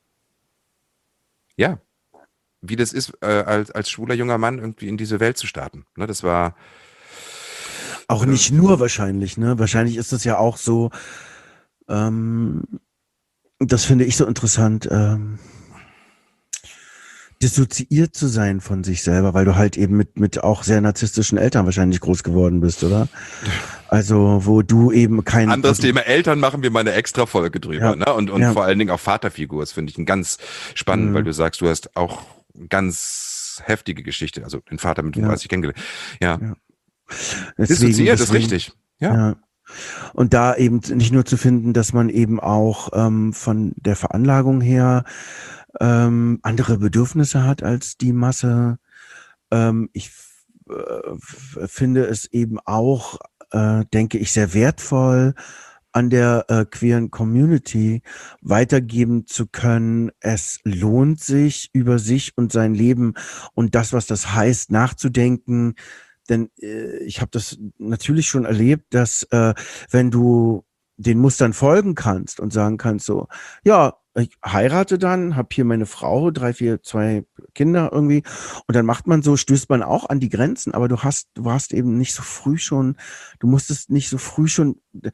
B: ja. wie das ist, äh, als, als schwuler junger Mann irgendwie in diese Welt zu starten. Ne, das war
C: Auch
B: äh,
C: nicht nur wahrscheinlich, ne? Wahrscheinlich ist es ja auch so, ähm, das finde ich so interessant, ähm, dissoziiert zu sein von sich selber, weil du halt eben mit, mit auch sehr narzisstischen Eltern wahrscheinlich groß geworden bist, oder? Also, wo du eben kein...
B: anderes
C: wo du,
B: Thema. Eltern machen wir mal eine extra Folge drüber.
C: ja,
B: Ne? Und, und
C: ja,
B: vor allen Dingen auch Vaterfigur. Das finde ich ein ganz spannend, weil
C: mh,
B: du sagst, du hast auch ganz heftige Geschichte, also den Vater mit
C: ja,
B: fünfunddreißig kennengelernt. Ja,
C: ja. Deswegen,
B: dissoziiert ist
C: deswegen,
B: richtig. Ja.
C: ja. Und da eben nicht nur zu finden, dass man eben auch ähm, von der Veranlagung her ähm, andere Bedürfnisse hat als die Masse. Ähm, ich äh, f- finde es eben auch, äh, denke ich, sehr wertvoll, an der äh, queeren Community weitergeben zu können. Es lohnt sich, über sich und sein Leben und das, was das heißt, nachzudenken. Denn äh, ich habe das natürlich schon erlebt, dass äh, wenn du den Mustern folgen kannst und sagen kannst so, ja, ich heirate dann, habe hier meine Frau, drei, vier, zwei Kinder irgendwie und dann macht man so, stößt man auch an die Grenzen, aber du hast, du warst eben nicht so früh schon, du musstest nicht so früh schon äh,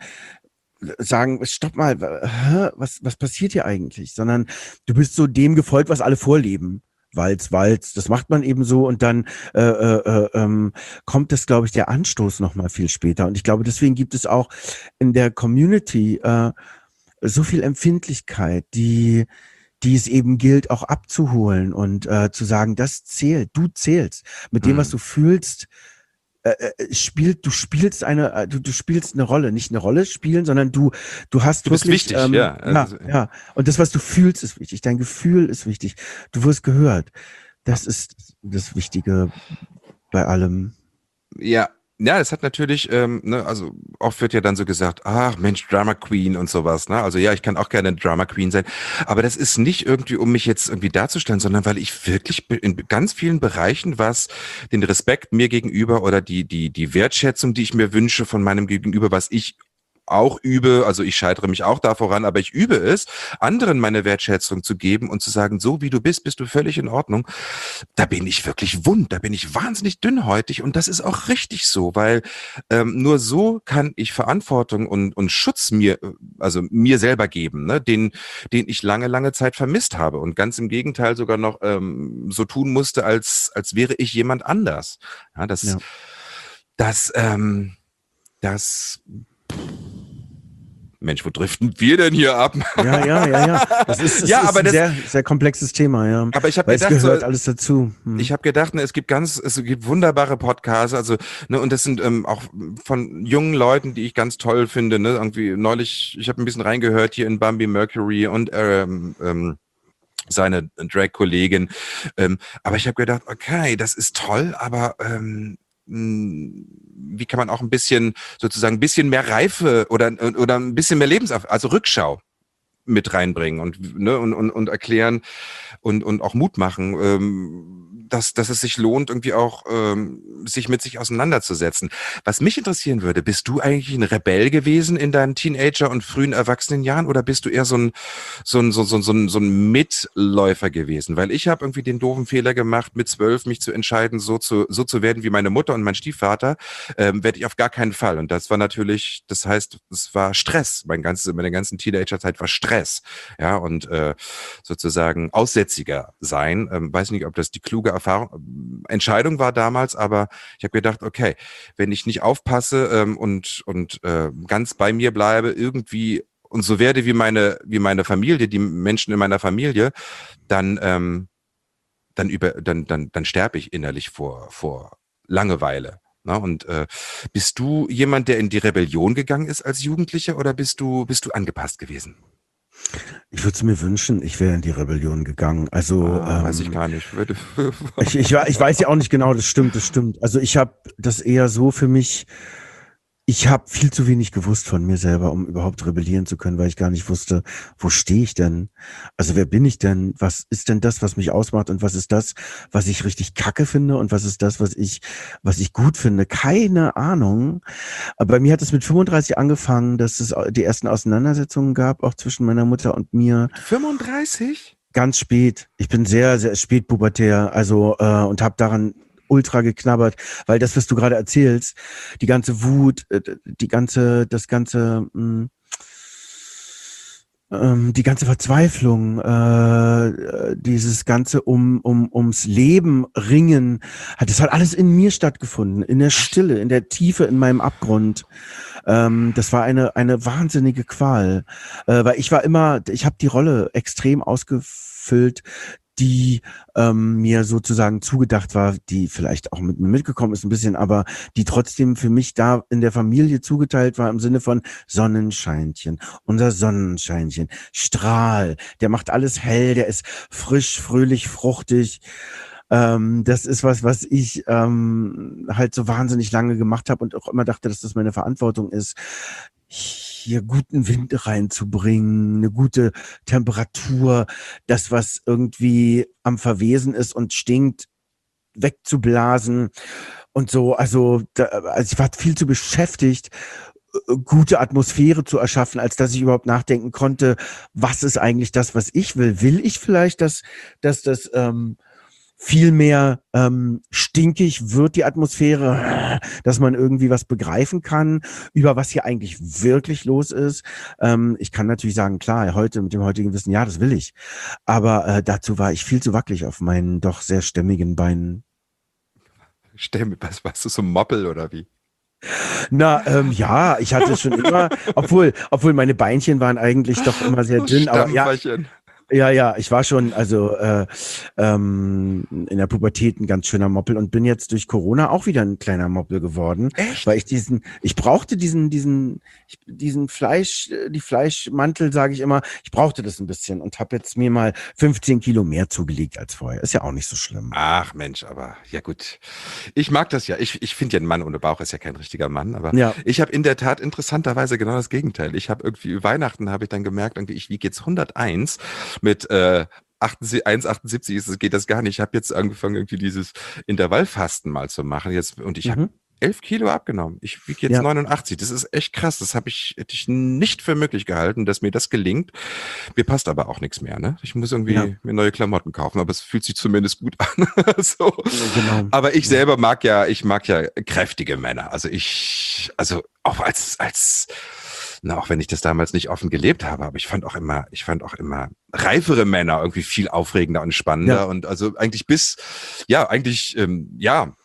C: sagen, stopp mal, wa- hä, was, was passiert hier eigentlich? Sondern du bist so dem gefolgt, was alle vorleben. Walz, Walz, das macht man eben so und dann äh, äh, äh, ähm, kommt es, glaube ich, der Anstoß noch mal viel später. Und ich glaube, deswegen gibt es auch in der Community äh, so viel Empfindlichkeit, die, die es eben gilt, auch abzuholen und äh, zu sagen, das zählt, du zählst. Mit dem, was
B: Hm.
C: du fühlst, äh, äh, spielt, du spielst eine, äh, du, du spielst eine Rolle, nicht eine Rolle spielen, sondern du, du hast
B: Du bist
C: wirklich,
B: wichtig,
C: ähm,
B: ja.
C: ja,
B: Also,
C: ja. Und das, was du fühlst, ist wichtig. Dein Gefühl ist wichtig. Du wirst gehört. Das ist das Wichtige bei allem.
B: ja, ja, es hat natürlich, ähm, ne, also oft wird ja dann so gesagt, ach Mensch, Drama Queen und sowas, ne? Also ja, ich kann auch gerne Drama Queen sein, aber das ist nicht irgendwie, um mich jetzt irgendwie darzustellen, sondern weil ich wirklich be- in ganz vielen Bereichen, was den Respekt mir gegenüber oder die die die Wertschätzung, die ich mir wünsche von meinem Gegenüber, was ich auch übe, also ich scheitere mich auch da voran, aber ich übe es, anderen meine Wertschätzung zu geben und zu sagen, so wie du bist, bist du völlig in Ordnung. Da bin ich wirklich wund, da bin ich wahnsinnig dünnhäutig und das ist auch richtig so, weil ähm, nur so kann ich Verantwortung und, und Schutz mir, äh, also mir selber geben, ne, den, den ich lange, lange Zeit vermisst habe und ganz im Gegenteil sogar noch ähm, so tun musste, als, als wäre ich jemand anders. Ja, das,
C: Ja.
B: dass, ähm, dass Mensch, wo driften wir denn hier ab?
C: Ja, ja, ja, ja. Das ist, das
B: ja,
C: ist
B: aber
C: ein
B: das,
C: sehr, sehr komplexes Thema, ja.
B: Aber ich habe
C: Weil
B: gedacht,
C: es gehört
B: so,
C: alles dazu. Hm.
B: ich habe gedacht, ne, es gibt ganz, es gibt wunderbare Podcasts, also ne, und das sind ähm, auch von jungen Leuten, die ich ganz toll finde. Ne, irgendwie neulich, ich habe ein bisschen reingehört hier in Bambi Mercury und ähm, ähm, seine Drag-Kollegin. Ähm, aber ich habe gedacht, okay, das ist toll, aber ähm, wie kann man auch ein bisschen, sozusagen ein bisschen mehr Reife oder, oder ein bisschen mehr Lebenserfahrung, also Rückschau mit reinbringen und, ne, und, und, und erklären und, und auch Mut machen, ähm, dass, dass es sich lohnt, irgendwie auch ähm, sich mit sich auseinanderzusetzen. Was mich interessieren würde, bist du eigentlich ein Rebell gewesen in deinen Teenager- und frühen Erwachsenenjahren oder bist du eher so ein, so ein, so, so, so ein, so ein Mitläufer gewesen? Weil ich habe irgendwie den doofen Fehler gemacht, mit zwölf mich zu entscheiden, so zu, so zu werden wie meine Mutter und mein Stiefvater, ähm, werde ich auf gar keinen Fall. Und das war natürlich, das heißt, es war Stress. Mein ganzes, meine ganzen Teenagerzeit war Stress. Ja, und äh, sozusagen Aussätziger sein. Ähm, weiß nicht, ob das die kluge Erfahrung, Entscheidung war damals, aber ich habe gedacht, okay, wenn ich nicht aufpasse ähm, und und äh, ganz bei mir bleibe, irgendwie und so werde wie meine wie meine Familie, die Menschen in meiner Familie, dann ähm, dann über dann dann dann sterbe ich innerlich vor vor Langeweile. Na, und äh, bist du jemand, der in die Rebellion gegangen ist als Jugendlicher oder bist du bist du angepasst gewesen?
C: Ich würde es mir wünschen, ich wäre in die Rebellion gegangen. Also
B: ah,
C: ähm,
B: weiß ich gar nicht.
C: ich, ich, ich weiß ja auch nicht genau, das stimmt, das stimmt. Also ich habe das eher so für mich, ich habe viel zu wenig gewusst von mir selber, um überhaupt rebellieren zu können, weil ich gar nicht wusste, wo stehe ich denn? Also wer bin ich denn? Was ist denn das, was mich ausmacht? Und was ist das, was ich richtig kacke finde? Und was ist das, was ich, was ich gut finde? Keine Ahnung. Aber bei mir hat es mit fünfunddreißig angefangen, dass es die ersten Auseinandersetzungen gab, auch zwischen meiner Mutter und mir.
B: fünfunddreißig?
C: Ganz spät. Ich bin sehr, sehr spät pubertär, also äh, und habe daran ultra geknabbert, weil das, was du gerade erzählst, die ganze Wut, äh, die ganze, das ganze, mh, ähm, die ganze Verzweiflung, äh, dieses ganze um um ums Leben ringen, hat das hat alles in mir stattgefunden, in der Stille, in der Tiefe, in meinem Abgrund. Ähm, das war eine eine wahnsinnige Qual, äh, weil ich war immer, ich habe die Rolle extrem ausgefüllt, die ähm, mir sozusagen zugedacht war, die vielleicht auch mit mir mitgekommen ist ein bisschen, aber die trotzdem für mich da in der Familie zugeteilt war im Sinne von Sonnenscheinchen, unser Sonnenscheinchen, Strahl, der macht alles hell, der ist frisch, fröhlich, fruchtig. Ähm, das ist was, was ich ähm, halt so wahnsinnig lange gemacht habe und auch immer dachte, dass das meine Verantwortung ist, hier guten Wind reinzubringen, eine gute Temperatur, das, was irgendwie am Verwesen ist und stinkt, wegzublasen und so. Also, da, also ich war viel zu beschäftigt, gute Atmosphäre zu erschaffen, als dass ich überhaupt nachdenken konnte, was ist eigentlich das, was ich will? Will ich vielleicht, dass, dass das ähm, viel mehr ähm, stinkig wird, die Atmosphäre, dass man irgendwie was begreifen kann, über was hier eigentlich wirklich los ist. Ähm, ich kann natürlich sagen, klar, heute mit dem heutigen Wissen, ja, das will ich. Aber äh, dazu war ich viel zu wackelig auf meinen doch sehr stämmigen Beinen.
B: Stämmig, was warst du, so ein Moppel oder wie?
C: Na, ähm, ja, ich hatte schon immer, obwohl, obwohl meine Beinchen waren eigentlich doch immer sehr dünn, aber ja. Ja, ja, ich war schon, also äh, ähm, in der Pubertät ein ganz schöner Moppel und bin jetzt durch Corona auch wieder ein kleiner Moppel geworden.
B: Echt?
C: Weil ich diesen, ich brauchte diesen, diesen, diesen Fleisch, die Fleischmantel, sage ich immer, ich brauchte das ein bisschen und habe jetzt mir mal fünfzehn Kilo mehr zugelegt als vorher. Ist ja auch nicht so schlimm.
B: Ach Mensch, aber ja gut. Ich mag das ja. Ich, ich finde ja, ein Mann ohne Bauch ist ja kein richtiger Mann, aber
C: ja.
B: Ich habe in der Tat interessanterweise genau das Gegenteil. Ich habe irgendwie, Weihnachten habe ich dann gemerkt, irgendwie, ich wiege jetzt hunderteins. Mit äh, eins Komma achtundsiebzig ist es, geht das gar nicht. Ich habe jetzt angefangen, irgendwie dieses Intervallfasten mal zu machen. Jetzt, und ich mhm. habe elf Kilo abgenommen. Ich wiege jetzt ja. neunundachtzig. Das ist echt krass. Das habe ich, hätte ich nicht für möglich gehalten, dass mir das gelingt. Mir passt aber auch nichts mehr. Ne? Ich muss irgendwie ja. mir neue Klamotten kaufen, aber es fühlt sich zumindest gut an. so. Genau. Aber ich selber mag ja, ich mag ja kräftige Männer. Also ich, also auch als, als Na, auch wenn ich das damals nicht offen gelebt habe, aber ich fand auch immer, ich fand auch immer reifere Männer irgendwie viel aufregender und spannender ja. und also eigentlich bis, ja, eigentlich, ähm, ja,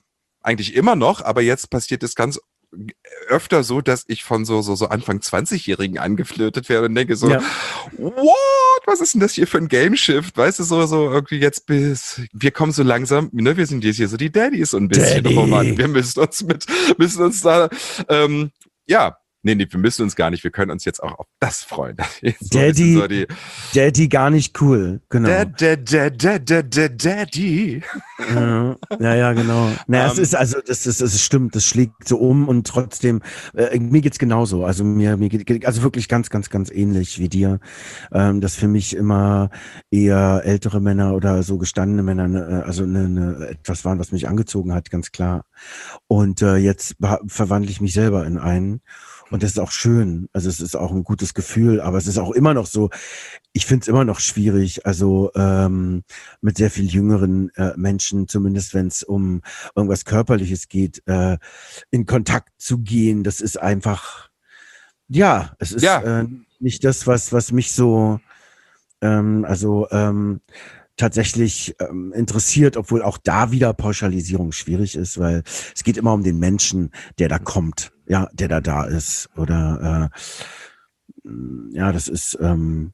B: eigentlich immer noch, aber jetzt passiert es ganz öfter so, dass ich von so so so Anfang zwanzig-Jährigen angeflirtet werde und denke so,
C: Ja.
B: what, was ist denn das hier für ein Game Shift? Weißt du, so so irgendwie jetzt bis, wir kommen so langsam, ne, wir sind jetzt hier so die Daddies so ein bisschen.
C: Daddy.
B: Oh Mann, wir müssen uns mit, müssen uns da, ähm, ja, nee, nee, wir müssen uns gar nicht, wir können uns jetzt auch auf das freuen. Jetzt so ein bisschen
C: Daddy,
B: so die,
C: Daddy gar nicht cool, genau.
B: Dad, Dad, Dad, Dad, Dad, Dad, Daddy.
C: Ja, ja, ja, genau. Naja, es
B: Ähm.
C: ist also, das, das, das stimmt, das schlägt so um und trotzdem, äh, mir geht's genauso. Also mir, mir geht, also wirklich ganz, ganz, ganz ähnlich wie dir. Ähm, dass für mich immer eher ältere Männer oder so gestandene Männer, ne, also ne, ne, etwas waren, was mich angezogen hat, ganz klar. Und äh, jetzt beha- verwandle ich mich selber in einen. Und das ist auch schön. Also es ist auch ein gutes Gefühl, aber es ist auch immer noch so, ich finde es immer noch schwierig, also ähm, mit sehr viel jüngeren äh, Menschen, zumindest wenn es um irgendwas Körperliches geht, äh, in Kontakt zu gehen. Das ist einfach, ja, es ist
B: Ja.
C: äh, nicht das, was, was mich so, ähm, also ähm, tatsächlich ähm, interessiert, obwohl auch da wieder Pauschalisierung schwierig ist, weil es geht immer um den Menschen, der da kommt, ja, der da da ist. Oder äh, ja, das ist ähm,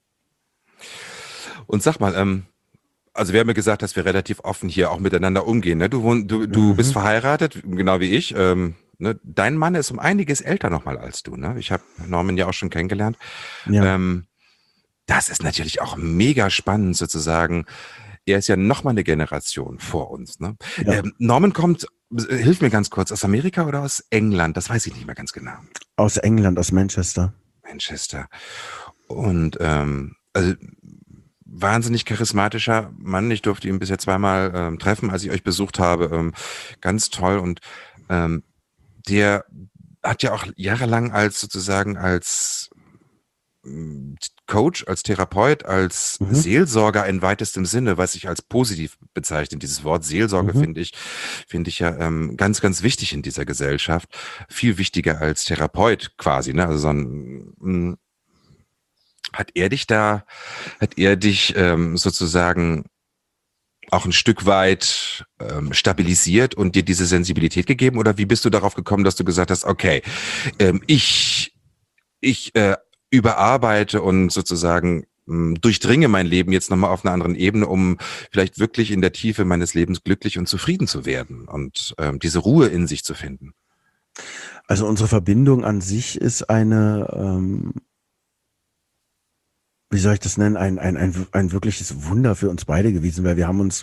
B: Und sag mal, ähm, also wir haben ja gesagt, dass wir relativ offen hier auch miteinander umgehen. Ne? Du, wohn, du, du
C: mhm.
B: bist verheiratet, genau wie ich. Ähm, ne? Dein Mann ist um einiges älter nochmal als du. Ne? Ich habe Norman ja auch schon kennengelernt.
C: Ja.
B: Ähm, das ist natürlich auch mega spannend sozusagen. Er ist ja nochmal eine Generation vor uns. Ne?
C: Ja.
B: Ähm, Norman kommt, äh, hilf mir ganz kurz, aus Amerika oder aus England? Das weiß ich nicht mehr ganz genau.
C: Aus England, aus Manchester.
B: Manchester. Und ähm, also wahnsinnig charismatischer Mann. Ich durfte ihn bisher zweimal ähm, treffen, als ich euch besucht habe. Ähm, ganz toll. Und ähm, der hat ja auch jahrelang als sozusagen als ähm, Coach, als Therapeut, als
C: Mhm.
B: Seelsorger in weitestem Sinne, was ich als positiv bezeichne. Dieses Wort Seelsorge
C: Mhm.
B: finde ich, finde ich ja ähm, ganz, ganz wichtig in dieser Gesellschaft. Viel wichtiger als Therapeut quasi. Ne? Also so ein mh, hat er dich da, hat er dich ähm, sozusagen auch ein Stück weit ähm, stabilisiert und dir diese Sensibilität gegeben? Oder wie bist du darauf gekommen, dass du gesagt hast, okay, ähm, ich, ich äh, überarbeite und sozusagen mh, durchdringe mein Leben jetzt nochmal auf einer anderen Ebene, um vielleicht wirklich in der Tiefe meines Lebens glücklich und zufrieden zu werden und ähm, diese Ruhe in sich zu finden?
C: Also unsere Verbindung an sich ist eine, ähm, wie soll ich das nennen, ein, ein, ein, ein wirkliches Wunder für uns beide gewesen, weil wir haben uns,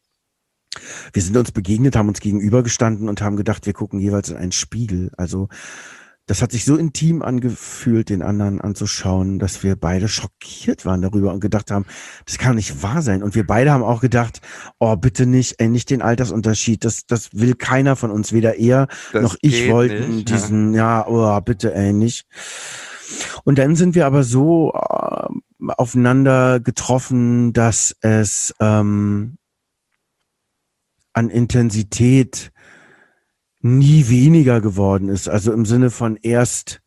C: wir sind uns begegnet, haben uns gegenübergestanden und haben gedacht, wir gucken jeweils in einen Spiegel. Also das hat sich so intim angefühlt, den anderen anzuschauen, dass wir beide schockiert waren darüber und gedacht haben, das kann nicht wahr sein. Und wir beide haben auch gedacht, oh, bitte nicht, ey, nicht den Altersunterschied. Das, das will keiner von uns, weder er
B: Das
C: noch ich
B: geht
C: wollten
B: nicht,
C: diesen, ja, oh, bitte, ey, nicht. Und dann sind wir aber so äh, aufeinander getroffen, dass es ähm, an Intensität nie weniger geworden ist. Also im Sinne von erst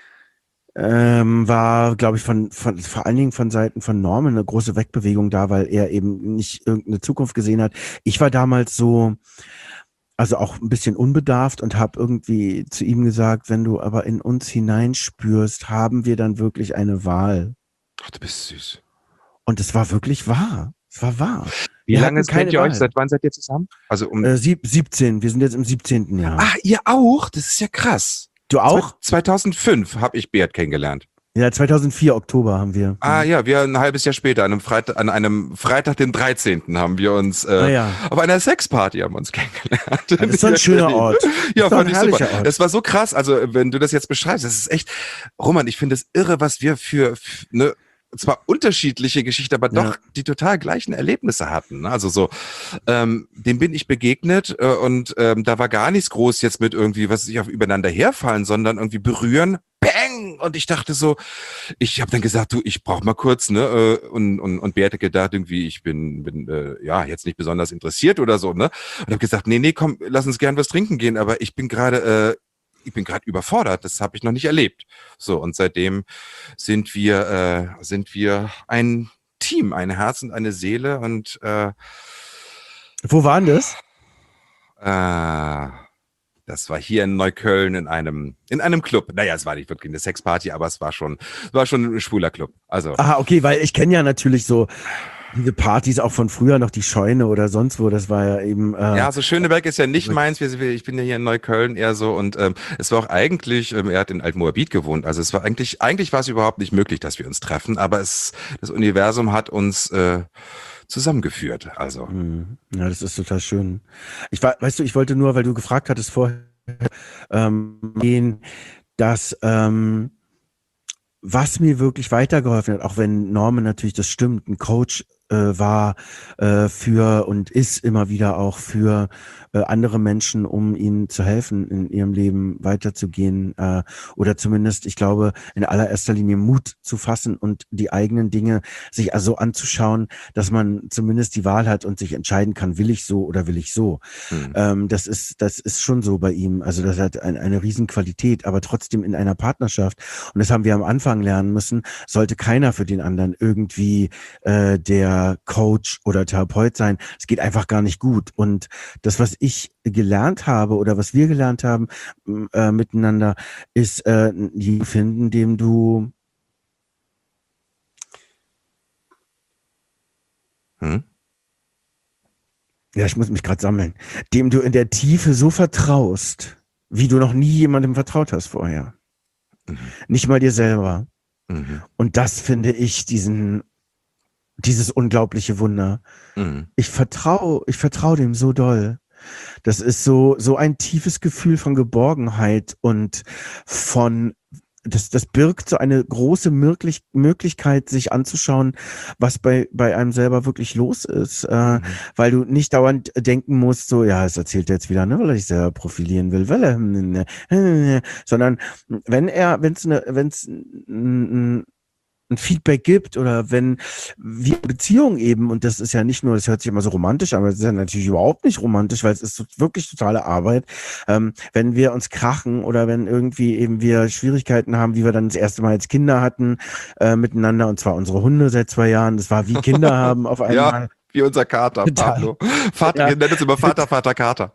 C: ähm, war, glaube ich, von, von vor allen Dingen von Seiten von Norman eine große Wegbewegung da, weil er eben nicht irgendeine Zukunft gesehen hat. Ich war damals so, also auch ein bisschen unbedarft und habe irgendwie zu ihm gesagt, wenn du aber in uns hineinspürst, haben wir dann wirklich eine Wahl.
B: Ach, du bist süß.
C: Und es war wirklich wahr. Es war wahr.
B: Wie
C: Wir
B: lange
C: hatten keine
B: kennt ihr euch?
C: Wahl.
B: Seit wann seid ihr zusammen? Also um
C: Äh, sieb, siebzehn, wir sind jetzt im siebzehnten Jahr.
B: Ah, ihr auch? Das ist ja krass.
C: Du auch?
B: zweitausendfünf habe ich Beat kennengelernt.
C: Ja, zweitausendvier Oktober haben wir.
B: Ah ja, wir ein halbes Jahr später, an einem Freitag, an einem Freitag, den dreizehnten haben wir uns äh,
C: Ah, ja.
B: auf einer Sexparty haben wir uns kennengelernt.
C: Das ist so ein schöner Ort.
B: Ja,
C: Das ist doch
B: fand
C: ein
B: ich super.
C: herrlicher Ort.
B: Das war so krass, also wenn du das jetzt beschreibst, das ist echt, Roman, ich finde es irre, was wir für, für ne, zwar unterschiedliche Geschichten, aber doch
C: Ja.
B: die total gleichen Erlebnisse hatten. Also so, ähm, dem bin ich begegnet äh, und ähm, da war gar nichts groß jetzt mit irgendwie, was sich auf übereinander herfallen, sondern irgendwie berühren, bang! Und ich dachte so, ich habe dann gesagt, du, ich brauche mal kurz, ne? äh, Und und und Beate gedacht irgendwie, ich bin bin äh, ja jetzt nicht besonders interessiert oder so, ne? Und habe gesagt, nee, nee, komm, lass uns gern was trinken gehen, aber ich bin gerade äh, ich bin gerade überfordert, das habe ich noch nicht erlebt. So, und seitdem sind wir, äh, sind wir ein Team, ein Herz und eine Seele und äh,
C: Wo waren das?
B: Ah, das war hier in Neukölln in einem, in einem Club. Naja, es war nicht wirklich eine Sexparty, aber es war schon, war schon ein schwuler Club. Also.
C: Ah, okay, weil ich kenne ja natürlich so diese Partys auch von früher noch, die Scheune oder sonst wo, das war ja eben. Äh,
B: Ja, also Schöneberg ist ja nicht meins. Ich bin ja hier in Neukölln eher so und ähm, es war auch eigentlich, ähm, er hat in Altmoabit gewohnt. Also es war eigentlich, eigentlich war es überhaupt nicht möglich, dass wir uns treffen, aber es, das Universum hat uns äh, zusammengeführt. Also.
C: Ja, das ist total schön. Ich war, weißt du, ich wollte nur, weil du gefragt hattest vorher, ähm, gehen, dass ähm, was mir wirklich weitergeholfen hat, auch wenn Norman natürlich, das stimmt, ein Coach äh, war äh, für und ist immer wieder auch für äh, andere Menschen, um ihnen zu helfen, in ihrem Leben weiterzugehen äh, oder zumindest, ich glaube, in allererster Linie Mut zu fassen und die eigenen Dinge sich also anzuschauen, dass man zumindest die Wahl hat und sich entscheiden kann, will ich so oder will ich so. Hm. Ähm, das ist, das ist schon so bei ihm. Also das hat ein, eine Riesenqualität, aber trotzdem in einer Partnerschaft, und das haben wir am Anfang lernen müssen, sollte keiner für den anderen irgendwie äh, der Coach oder Therapeut sein. Es geht einfach gar nicht gut. Und das, was ich gelernt habe oder was wir gelernt haben äh, miteinander, ist äh, die finden, dem du
B: Hm?
C: Ja, ich muss mich gerade sammeln, dem du in der Tiefe so vertraust, wie du noch nie jemandem vertraut hast vorher. Mhm. Nicht mal dir selber. Mhm. Und das finde ich diesen dieses unglaubliche Wunder. Mhm. Ich vertraue, ich vertraue dem so doll. Das ist so, so ein tiefes Gefühl von Geborgenheit und von, das, das birgt so eine große Möglich- Möglichkeit, sich anzuschauen, was bei, bei einem selber wirklich los ist, äh, mhm. weil du nicht dauernd denken musst, so, ja, es erzählt er jetzt wieder, ne, weil er sich selber profilieren will, weil er, ne, ne, sondern wenn er, wenn es eine, wenn es ein Feedback gibt oder wenn wir Beziehungen eben, und das ist ja nicht nur, das hört sich immer so romantisch an, aber es ist ja natürlich überhaupt nicht romantisch, weil es ist wirklich totale Arbeit, ähm, wenn wir uns krachen oder wenn irgendwie eben wir Schwierigkeiten haben, wie wir dann das erste Mal als Kinder hatten, äh, miteinander, und zwar unsere Hunde seit zwei Jahren, das war wie Kinder haben auf einmal.
B: Ja, wie unser Kater, Pablo. Vater, ja. Wir nennen es immer Vater, Vater, Kater.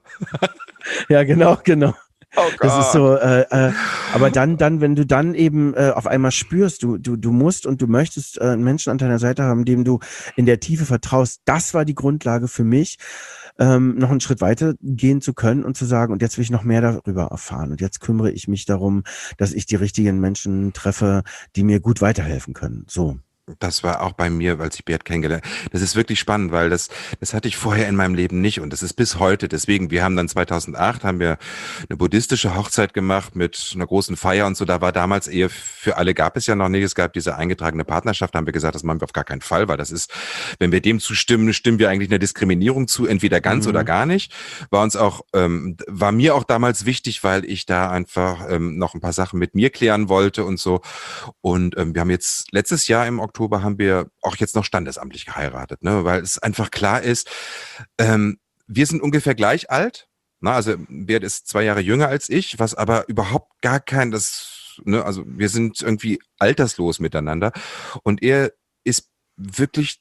C: Ja, genau, genau.
B: Oh Gott.
C: Das ist so, äh, äh, aber dann, dann, wenn du dann eben äh, auf einmal spürst, du, du, du musst und du möchtest äh, einen Menschen an deiner Seite haben, dem du in der Tiefe vertraust, das war die Grundlage für mich, ähm, noch einen Schritt weiter gehen zu können und zu sagen, und jetzt will ich noch mehr darüber erfahren. Und jetzt kümmere ich mich darum, dass ich die richtigen Menschen treffe, die mir gut weiterhelfen können. So.
B: Das war auch bei mir, als ich Beat kennengelernt habe. Das ist wirklich spannend, weil das, das hatte ich vorher in meinem Leben nicht, und das ist bis heute. Deswegen, wir haben dann zweitausendacht haben wir eine buddhistische Hochzeit gemacht mit einer großen Feier und so. Da war damals Ehe für alle, gab es ja noch nicht. Es gab diese eingetragene Partnerschaft. Da haben wir gesagt, das machen wir auf gar keinen Fall, weil das ist, wenn wir dem zustimmen, stimmen wir eigentlich einer Diskriminierung zu, entweder ganz mhm. oder gar nicht. War uns auch, ähm, war mir auch damals wichtig, weil ich da einfach ähm, noch ein paar Sachen mit mir klären wollte und so. Und ähm, wir haben jetzt letztes Jahr im Oktober Oktober haben wir auch jetzt noch standesamtlich geheiratet, ne? Weil es einfach klar ist, ähm, wir sind ungefähr gleich alt, ne? Also Beat ist zwei Jahre jünger als ich, was aber überhaupt gar kein, das, ne? Also wir sind irgendwie alterslos miteinander, und er ist wirklich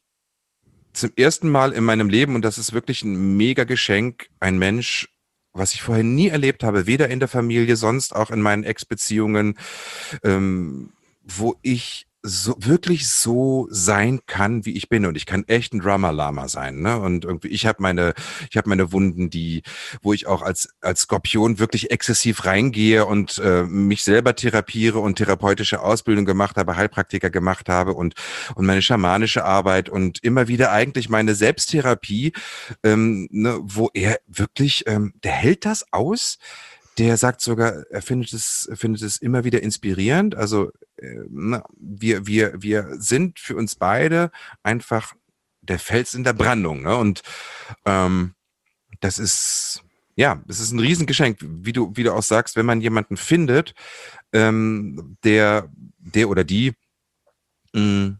B: zum ersten Mal in meinem Leben, und das ist wirklich ein mega Geschenk, ein Mensch, was ich vorher nie erlebt habe, weder in der Familie, sonst auch in meinen Ex-Beziehungen, ähm, wo ich so wirklich so sein kann, wie ich bin, und ich kann echt ein Drama-Lama sein, ne? Und irgendwie ich habe meine ich habe meine Wunden, die wo ich auch als als Skorpion wirklich exzessiv reingehe und äh, mich selber therapiere und therapeutische Ausbildung gemacht habe, Heilpraktiker gemacht habe und und meine schamanische Arbeit und immer wieder eigentlich meine Selbsttherapie, ähm, ne, wo er wirklich ähm, der hält das aus. Der sagt sogar, er findet es, er findet es immer wieder inspirierend. Also äh, na, wir, wir, wir sind für uns beide einfach der Fels in der Brandung. Ne? Und ähm, das ist, ja, das ist ein Riesengeschenk, wie du, wie du auch sagst, wenn man jemanden findet, ähm, der, der oder die, mh,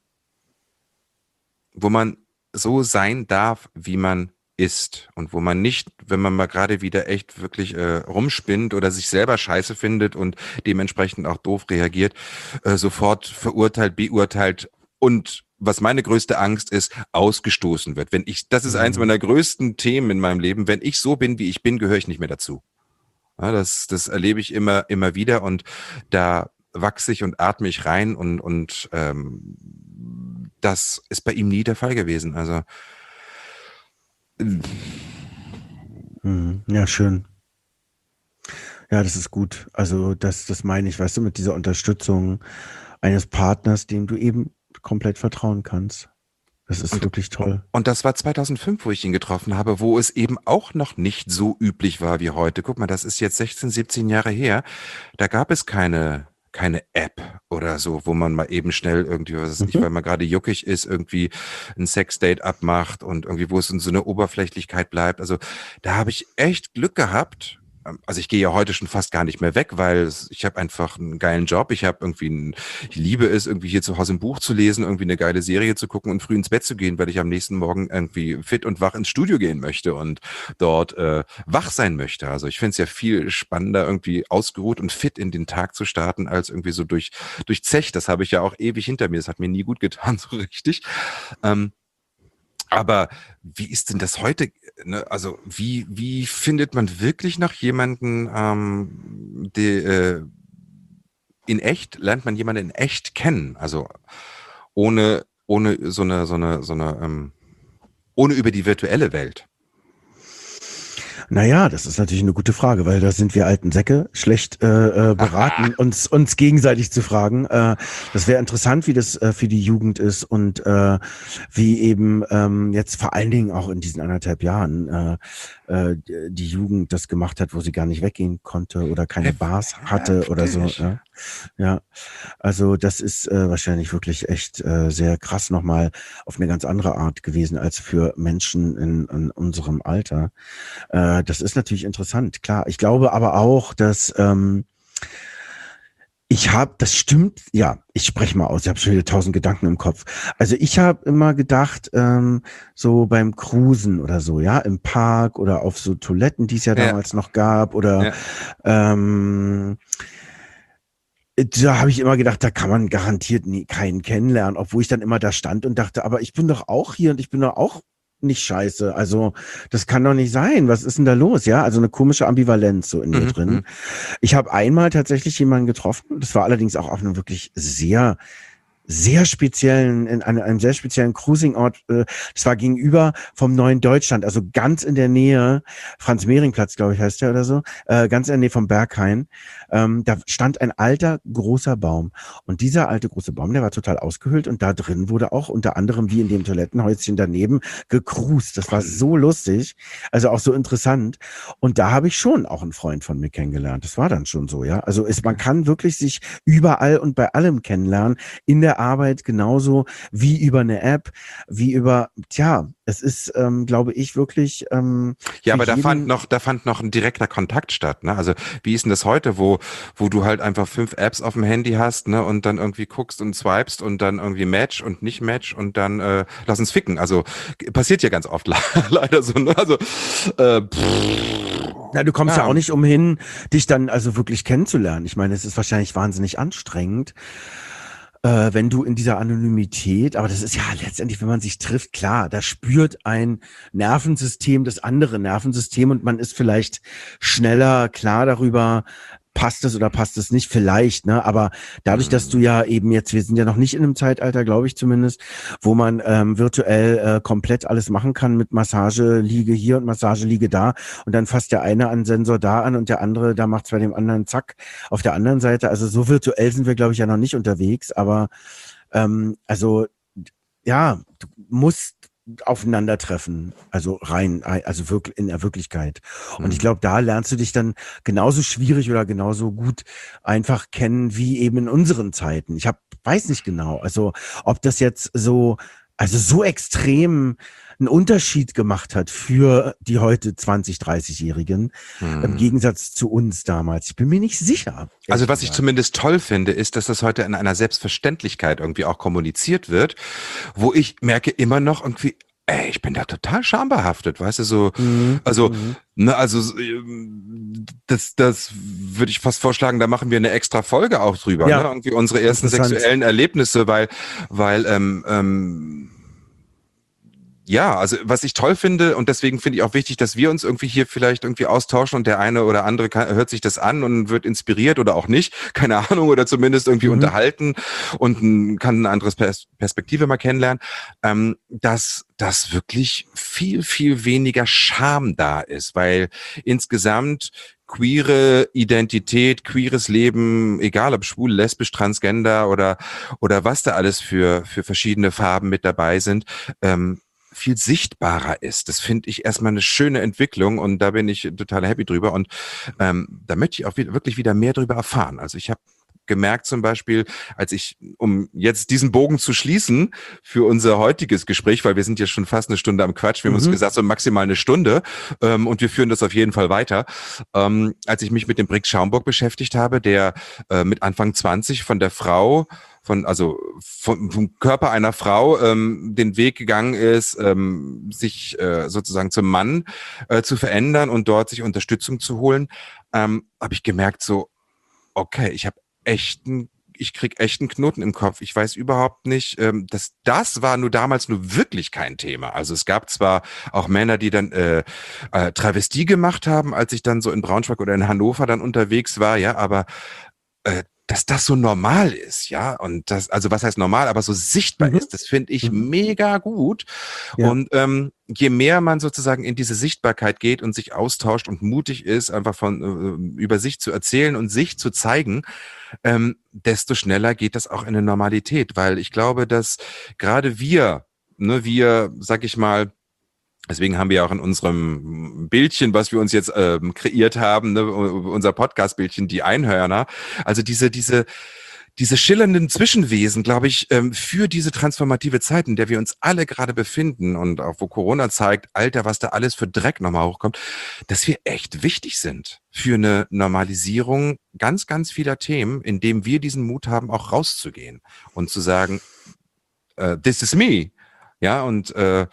B: wo man so sein darf, wie man ist, und wo man nicht, wenn man mal gerade wieder echt wirklich äh, rumspinnt oder sich selber scheiße findet und dementsprechend auch doof reagiert, äh, sofort verurteilt, beurteilt und was meine größte Angst ist, ausgestoßen wird. Wenn ich, das ist eins meiner größten Themen in meinem Leben. Wenn ich so bin, wie ich bin, gehöre ich nicht mehr dazu. Ja, das, das erlebe ich immer, immer wieder und da wachse ich und atme ich rein und, und ähm, das ist bei ihm nie der Fall gewesen. Also
C: ja, schön. Ja, das ist gut. Also das, das meine ich, weißt du, mit dieser Unterstützung eines Partners, dem du eben komplett vertrauen kannst. Das ist
B: und,
C: wirklich toll.
B: Und das war zweitausendfünf, wo ich ihn getroffen habe, wo es eben auch noch nicht so üblich war wie heute. Guck mal, das ist jetzt sechzehn, siebzehn Jahre her. Da gab es keine keine App oder so, wo man mal eben schnell irgendwie, was weiß ich,
C: Mhm.
B: weil man gerade juckig ist, irgendwie ein Sexdate abmacht und irgendwie, wo es in so einer Oberflächlichkeit bleibt. Also da habe ich echt Glück gehabt. Also ich gehe ja heute schon fast gar nicht mehr weg, weil ich habe einfach einen geilen Job. Ich habe irgendwie, einen, ich liebe es, irgendwie hier zu Hause ein Buch zu lesen, irgendwie eine geile Serie zu gucken und früh ins Bett zu gehen, weil ich am nächsten Morgen irgendwie fit und wach ins Studio gehen möchte und dort äh, wach sein möchte. Also ich finde es ja viel spannender, irgendwie ausgeruht und fit in den Tag zu starten, als irgendwie so durch durch Zech. Das habe ich ja auch ewig hinter mir. Das hat mir nie gut getan, so richtig. Ähm, Aber wie ist denn das heute? Ne? Also wie wie findet man wirklich noch jemanden, ähm, die, äh, in echt, lernt man jemanden in echt kennen? Also ohne ohne so eine so eine so eine ähm, ohne über die virtuelle Welt.
C: Naja, das ist natürlich eine gute Frage, weil da sind wir alten Säcke schlecht äh, äh, beraten, uns uns gegenseitig zu fragen. Äh, das wäre interessant, wie das äh, für die Jugend ist und äh, wie eben ähm, jetzt vor allen Dingen auch in diesen anderthalb Jahren äh, äh, die Jugend das gemacht hat, wo sie gar nicht weggehen konnte oder keine Bars hatte oder so. Ja, ja. Also das ist äh, wahrscheinlich wirklich echt äh, sehr krass nochmal auf eine ganz andere Art gewesen als für Menschen in, in unserem Alter. Äh, das ist natürlich interessant, klar. Ich glaube aber auch, dass ähm, ich habe, das stimmt, ja, ich spreche mal aus, ich habe schon wieder tausend Gedanken im Kopf. Also ich habe immer gedacht, ähm, so beim Cruisen oder so, ja, im Park oder auf so Toiletten, die es ja
B: Ja.
C: damals noch gab oder
B: Ja.
C: ähm, da habe ich immer gedacht, da kann man garantiert nie, keinen kennenlernen, obwohl ich dann immer da stand und dachte, aber ich bin doch auch hier und ich bin doch auch nicht scheiße. Also das kann doch nicht sein. Was ist denn da los? Ja, also eine komische Ambivalenz so in mir
B: Mhm,
C: drin.
B: mhm.
C: Ich habe einmal tatsächlich jemanden getroffen. Das war allerdings auch auf einem wirklich sehr sehr speziellen, in einem, einem sehr speziellen Cruising-Ort. äh, Das war gegenüber vom Neuen Deutschland, also ganz in der Nähe, Franz-Mehring-Platz, glaube ich, heißt der oder so, äh, ganz in der Nähe vom Berghain. Ähm, da stand ein alter, großer Baum. Und dieser alte, große Baum, der war total ausgehöhlt und da drin wurde auch unter anderem, wie in dem Toilettenhäuschen daneben, gecruised. Das war so lustig, also auch so interessant. Und da habe ich schon auch einen Freund von mir kennengelernt. Das war dann schon so, ja. Also ist, man kann wirklich sich überall und bei allem kennenlernen, in der Arbeit genauso wie über eine App, wie über, tja, es ist, ähm, glaube ich, wirklich. Ähm,
B: Ja,
C: für
B: aber da
C: jeden-
B: fand noch, da fand noch ein direkter Kontakt statt, ne? Also wie ist denn das heute, wo, wo du halt einfach fünf Apps auf dem Handy hast, ne? Und dann irgendwie guckst und swipest und dann irgendwie Match und nicht Match und dann äh, lass uns ficken. Also passiert ja ganz oft leider so, ne? Also äh, pff,
C: Na, du kommst ja.
B: Ja.
C: auch nicht umhin, dich dann also wirklich kennenzulernen. Ich meine, es ist wahrscheinlich wahnsinnig anstrengend, äh, wenn du in dieser Anonymität, aber das ist ja letztendlich, wenn man sich trifft, klar, da spürt ein Nervensystem das andere Nervensystem und man ist vielleicht schneller klar darüber, passt es oder passt es nicht, vielleicht, ne? Aber dadurch, dass du ja eben jetzt, wir sind ja noch nicht in einem Zeitalter, glaube ich zumindest, wo man ähm, virtuell äh, komplett alles machen kann mit Massageliege hier und Massageliege da und dann fasst der eine einen Sensor da an und der andere, da macht's bei dem anderen zack auf der anderen Seite. Also so virtuell sind wir, glaube ich, ja noch nicht unterwegs, aber ähm, also ja, du musst aufeinandertreffen, also rein, also wirklich in der Wirklichkeit. Und ich glaube, da lernst du dich dann genauso schwierig oder genauso gut einfach kennen wie eben in unseren Zeiten. Ich hab, weiß nicht genau, also ob das jetzt so, also so extrem einen Unterschied gemacht hat für die heute zwanzig-, dreißig-Jährigen
B: Hm.
C: im Gegensatz zu uns damals. Ich bin mir nicht sicher.
B: Also
C: ehrlich
B: was ich
C: gesagt.
B: zumindest toll finde, ist, dass das heute in einer Selbstverständlichkeit irgendwie auch kommuniziert wird, wo ich merke immer noch irgendwie, ey, ich bin da total schambehaftet, weißt du, so,
C: Mhm.
B: also,
C: Mhm.
B: ne, also, so, ähm, das, das würde ich fast vorschlagen, da machen wir eine extra Folge auch drüber, ne,
C: Ja,
B: irgendwie unsere ersten
C: interessant.
B: sexuellen Erlebnisse, weil, weil, ähm, ähm, ja, also was ich toll finde und deswegen finde ich auch wichtig, dass wir uns irgendwie hier vielleicht irgendwie austauschen und der eine oder andere kann, hört sich das an und wird inspiriert oder auch nicht, keine Ahnung, oder zumindest irgendwie
C: Mhm.
B: unterhalten und ein, kann eine andere Pers- Perspektive mal kennenlernen, ähm, dass dass wirklich viel, viel weniger Scham da ist, weil insgesamt queere Identität, queeres Leben, egal ob schwul, lesbisch, transgender oder oder was da alles für für verschiedene Farben mit dabei sind, ähm, viel sichtbarer ist. Das finde ich erstmal eine schöne Entwicklung und da bin ich total happy drüber und ähm, da möchte ich auch wieder, wirklich wieder mehr drüber erfahren. Also ich habe gemerkt zum Beispiel, als ich, um jetzt diesen Bogen zu schließen für unser heutiges Gespräch, weil wir sind ja schon fast eine Stunde am Quatsch, wir haben uns
C: Mhm.
B: gesagt, so maximal eine Stunde ähm, und wir führen das auf jeden Fall weiter. Ähm, als ich mich mit dem Brick Schaumburg beschäftigt habe, der äh, mit Anfang zwanzig von der Frau von, also vom, vom Körper einer Frau ähm, den Weg gegangen ist, ähm, sich äh, sozusagen zum Mann äh, zu verändern und dort sich Unterstützung zu holen, ähm, habe ich gemerkt, so, okay, ich habe echten, ich krieg echten Knoten im Kopf. Ich weiß überhaupt nicht, ähm, dass das war nur damals nur wirklich kein Thema. Also es gab zwar auch Männer, die dann äh, äh, Travestie gemacht haben, als ich dann so in Braunschweig oder in Hannover dann unterwegs war, ja, aber äh, dass das so normal ist, ja, und das, also was heißt normal, aber so sichtbar
C: Mhm.
B: ist, das finde ich
C: Mhm.
B: mega gut.
C: Ja.
B: Und ähm, je mehr man sozusagen in diese Sichtbarkeit geht und sich austauscht und mutig ist, einfach von äh, über sich zu erzählen und sich zu zeigen, ähm, desto schneller geht das auch in eine Normalität, weil ich glaube, dass gerade wir, ne, wir, sag ich mal, deswegen haben wir ja auch in unserem Bildchen, was wir uns jetzt ähm, kreiert haben, ne, unser Podcast-Bildchen, die Einhörner. Also diese, diese, diese schillernden Zwischenwesen, glaube ich, ähm, für diese transformative Zeit, in der wir uns alle gerade befinden und auch wo Corona zeigt, Alter, was da alles für Dreck nochmal hochkommt, dass wir echt wichtig sind für eine Normalisierung ganz, ganz vieler Themen, indem wir diesen Mut haben, auch rauszugehen und zu sagen, äh, this is me. Ja, und äh,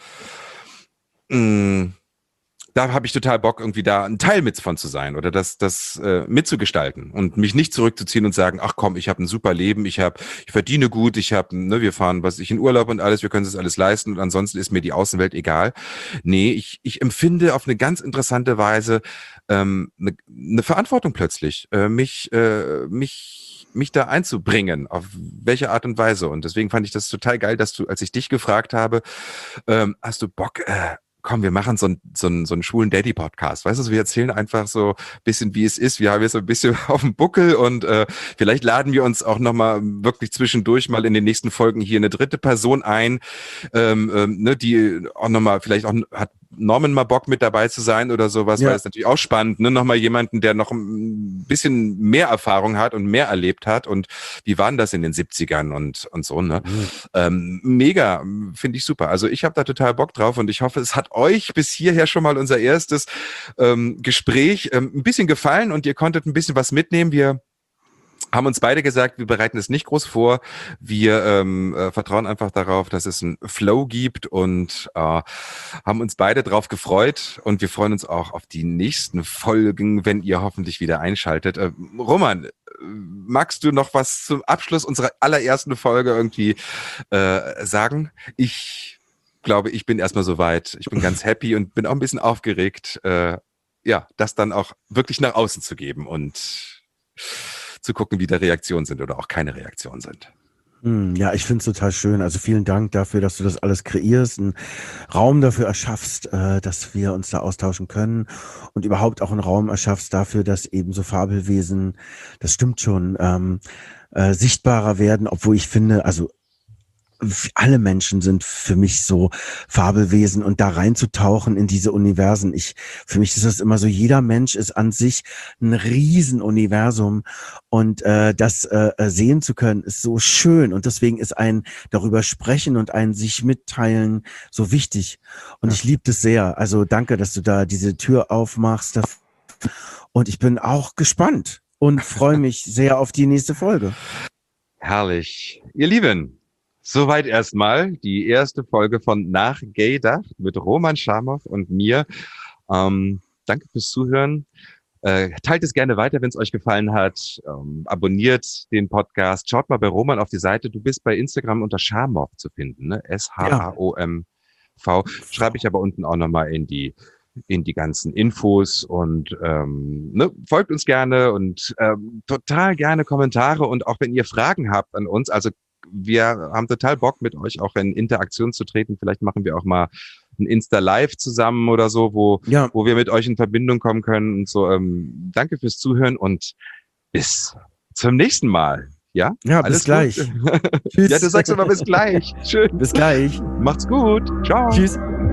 B: mh, da habe ich total Bock, irgendwie da ein Teil mit von zu sein oder das, das äh, mitzugestalten und mich nicht zurückzuziehen und sagen, ach komm, ich habe ein super Leben, ich habe, ich verdiene gut, ich habe, ne, wir fahren, was ich in Urlaub und alles, wir können das alles leisten und ansonsten ist mir die Außenwelt egal. Nee, ich, ich empfinde auf eine ganz interessante Weise ähm, eine, eine Verantwortung plötzlich, äh, mich, äh, mich mich da einzubringen, auf welche Art und Weise. Und deswegen fand ich das total geil, dass du, als ich dich gefragt habe, ähm, hast du Bock, äh, komm, wir machen so einen so einen so einen schwulen Daddy-Podcast. Weißt du, wir erzählen einfach so ein bisschen, wie es ist. Wir haben jetzt so ein bisschen auf dem Buckel und äh, vielleicht laden wir uns auch nochmal wirklich zwischendurch mal in den nächsten Folgen hier eine dritte Person ein, ähm, ähm, ne, die auch nochmal, vielleicht auch hat Norman mal Bock mit dabei zu sein oder sowas,
C: Ja.
B: weil es natürlich auch spannend, ne, nochmal jemanden, der noch ein bisschen mehr Erfahrung hat und mehr erlebt hat und wie waren das in den siebzigern und und so, ne?
C: Mhm.
B: Ähm, mega, finde ich super. Also ich habe da total Bock drauf und ich hoffe, es hat euch bis hierher schon mal unser erstes ähm, Gespräch ähm, ein bisschen gefallen und ihr konntet ein bisschen was mitnehmen. Wir haben uns beide gesagt, wir bereiten es nicht groß vor. Wir ähm, äh, vertrauen einfach darauf, dass es einen Flow gibt und äh, haben uns beide drauf gefreut und wir freuen uns auch auf die nächsten Folgen, wenn ihr hoffentlich wieder einschaltet. Äh, Roman, äh, magst du noch was zum Abschluss unserer allerersten Folge irgendwie äh, sagen? Ich glaube, ich bin erstmal soweit. Ich bin ganz happy und bin auch ein bisschen aufgeregt, äh, ja, das dann auch wirklich nach außen zu geben und zu gucken, wie da Reaktionen sind oder auch keine Reaktionen sind.
C: Hm, Ja, ich finde es total schön. Also vielen Dank dafür, dass du das alles kreierst, einen Raum dafür erschaffst, äh, dass wir uns da austauschen können und überhaupt auch einen Raum erschaffst dafür, dass eben so Fabelwesen, das stimmt schon, ähm, äh, sichtbarer werden, obwohl ich finde, also alle Menschen sind für mich so Fabelwesen und da reinzutauchen in diese Universen. Ich, für mich ist das immer so, jeder Mensch ist an sich ein Riesenuniversum und äh, das äh, sehen zu können ist so schön und deswegen ist ein darüber sprechen und ein sich mitteilen so wichtig und
B: Ja.
C: ich liebe das sehr. Also danke, dass du da diese Tür aufmachst und ich bin auch gespannt und freue mich sehr auf die nächste Folge.
B: Herrlich. Ihr Lieben, Soweit erstmal die erste Folge von Nachgedacht mit Roman Schamow und mir. Ähm, danke fürs Zuhören. Äh, teilt es gerne weiter, wenn es euch gefallen hat. Ähm, abonniert den Podcast. Schaut mal bei Roman auf die Seite. Du bist bei Instagram unter Schamow zu finden, ne? S H A O M V. Schreibe ich aber unten auch nochmal in die in die ganzen Infos und ähm, ne, folgt uns gerne und ähm, total gerne Kommentare und auch wenn ihr Fragen habt an uns, also wir haben total Bock mit euch auch in Interaktion zu treten, vielleicht machen wir auch mal ein Insta-Live zusammen oder so, wo,
C: Ja.
B: wo wir mit euch in Verbindung kommen können und so. Ähm, danke fürs Zuhören und bis zum nächsten Mal. Ja,
C: Ja,
B: Alles
C: bis gleich.
B: gut?
C: Tschüss.
B: Ja, du sagst aber bis gleich. Schön.
C: Bis gleich.
B: Macht's gut. Ciao.
C: Tschüss.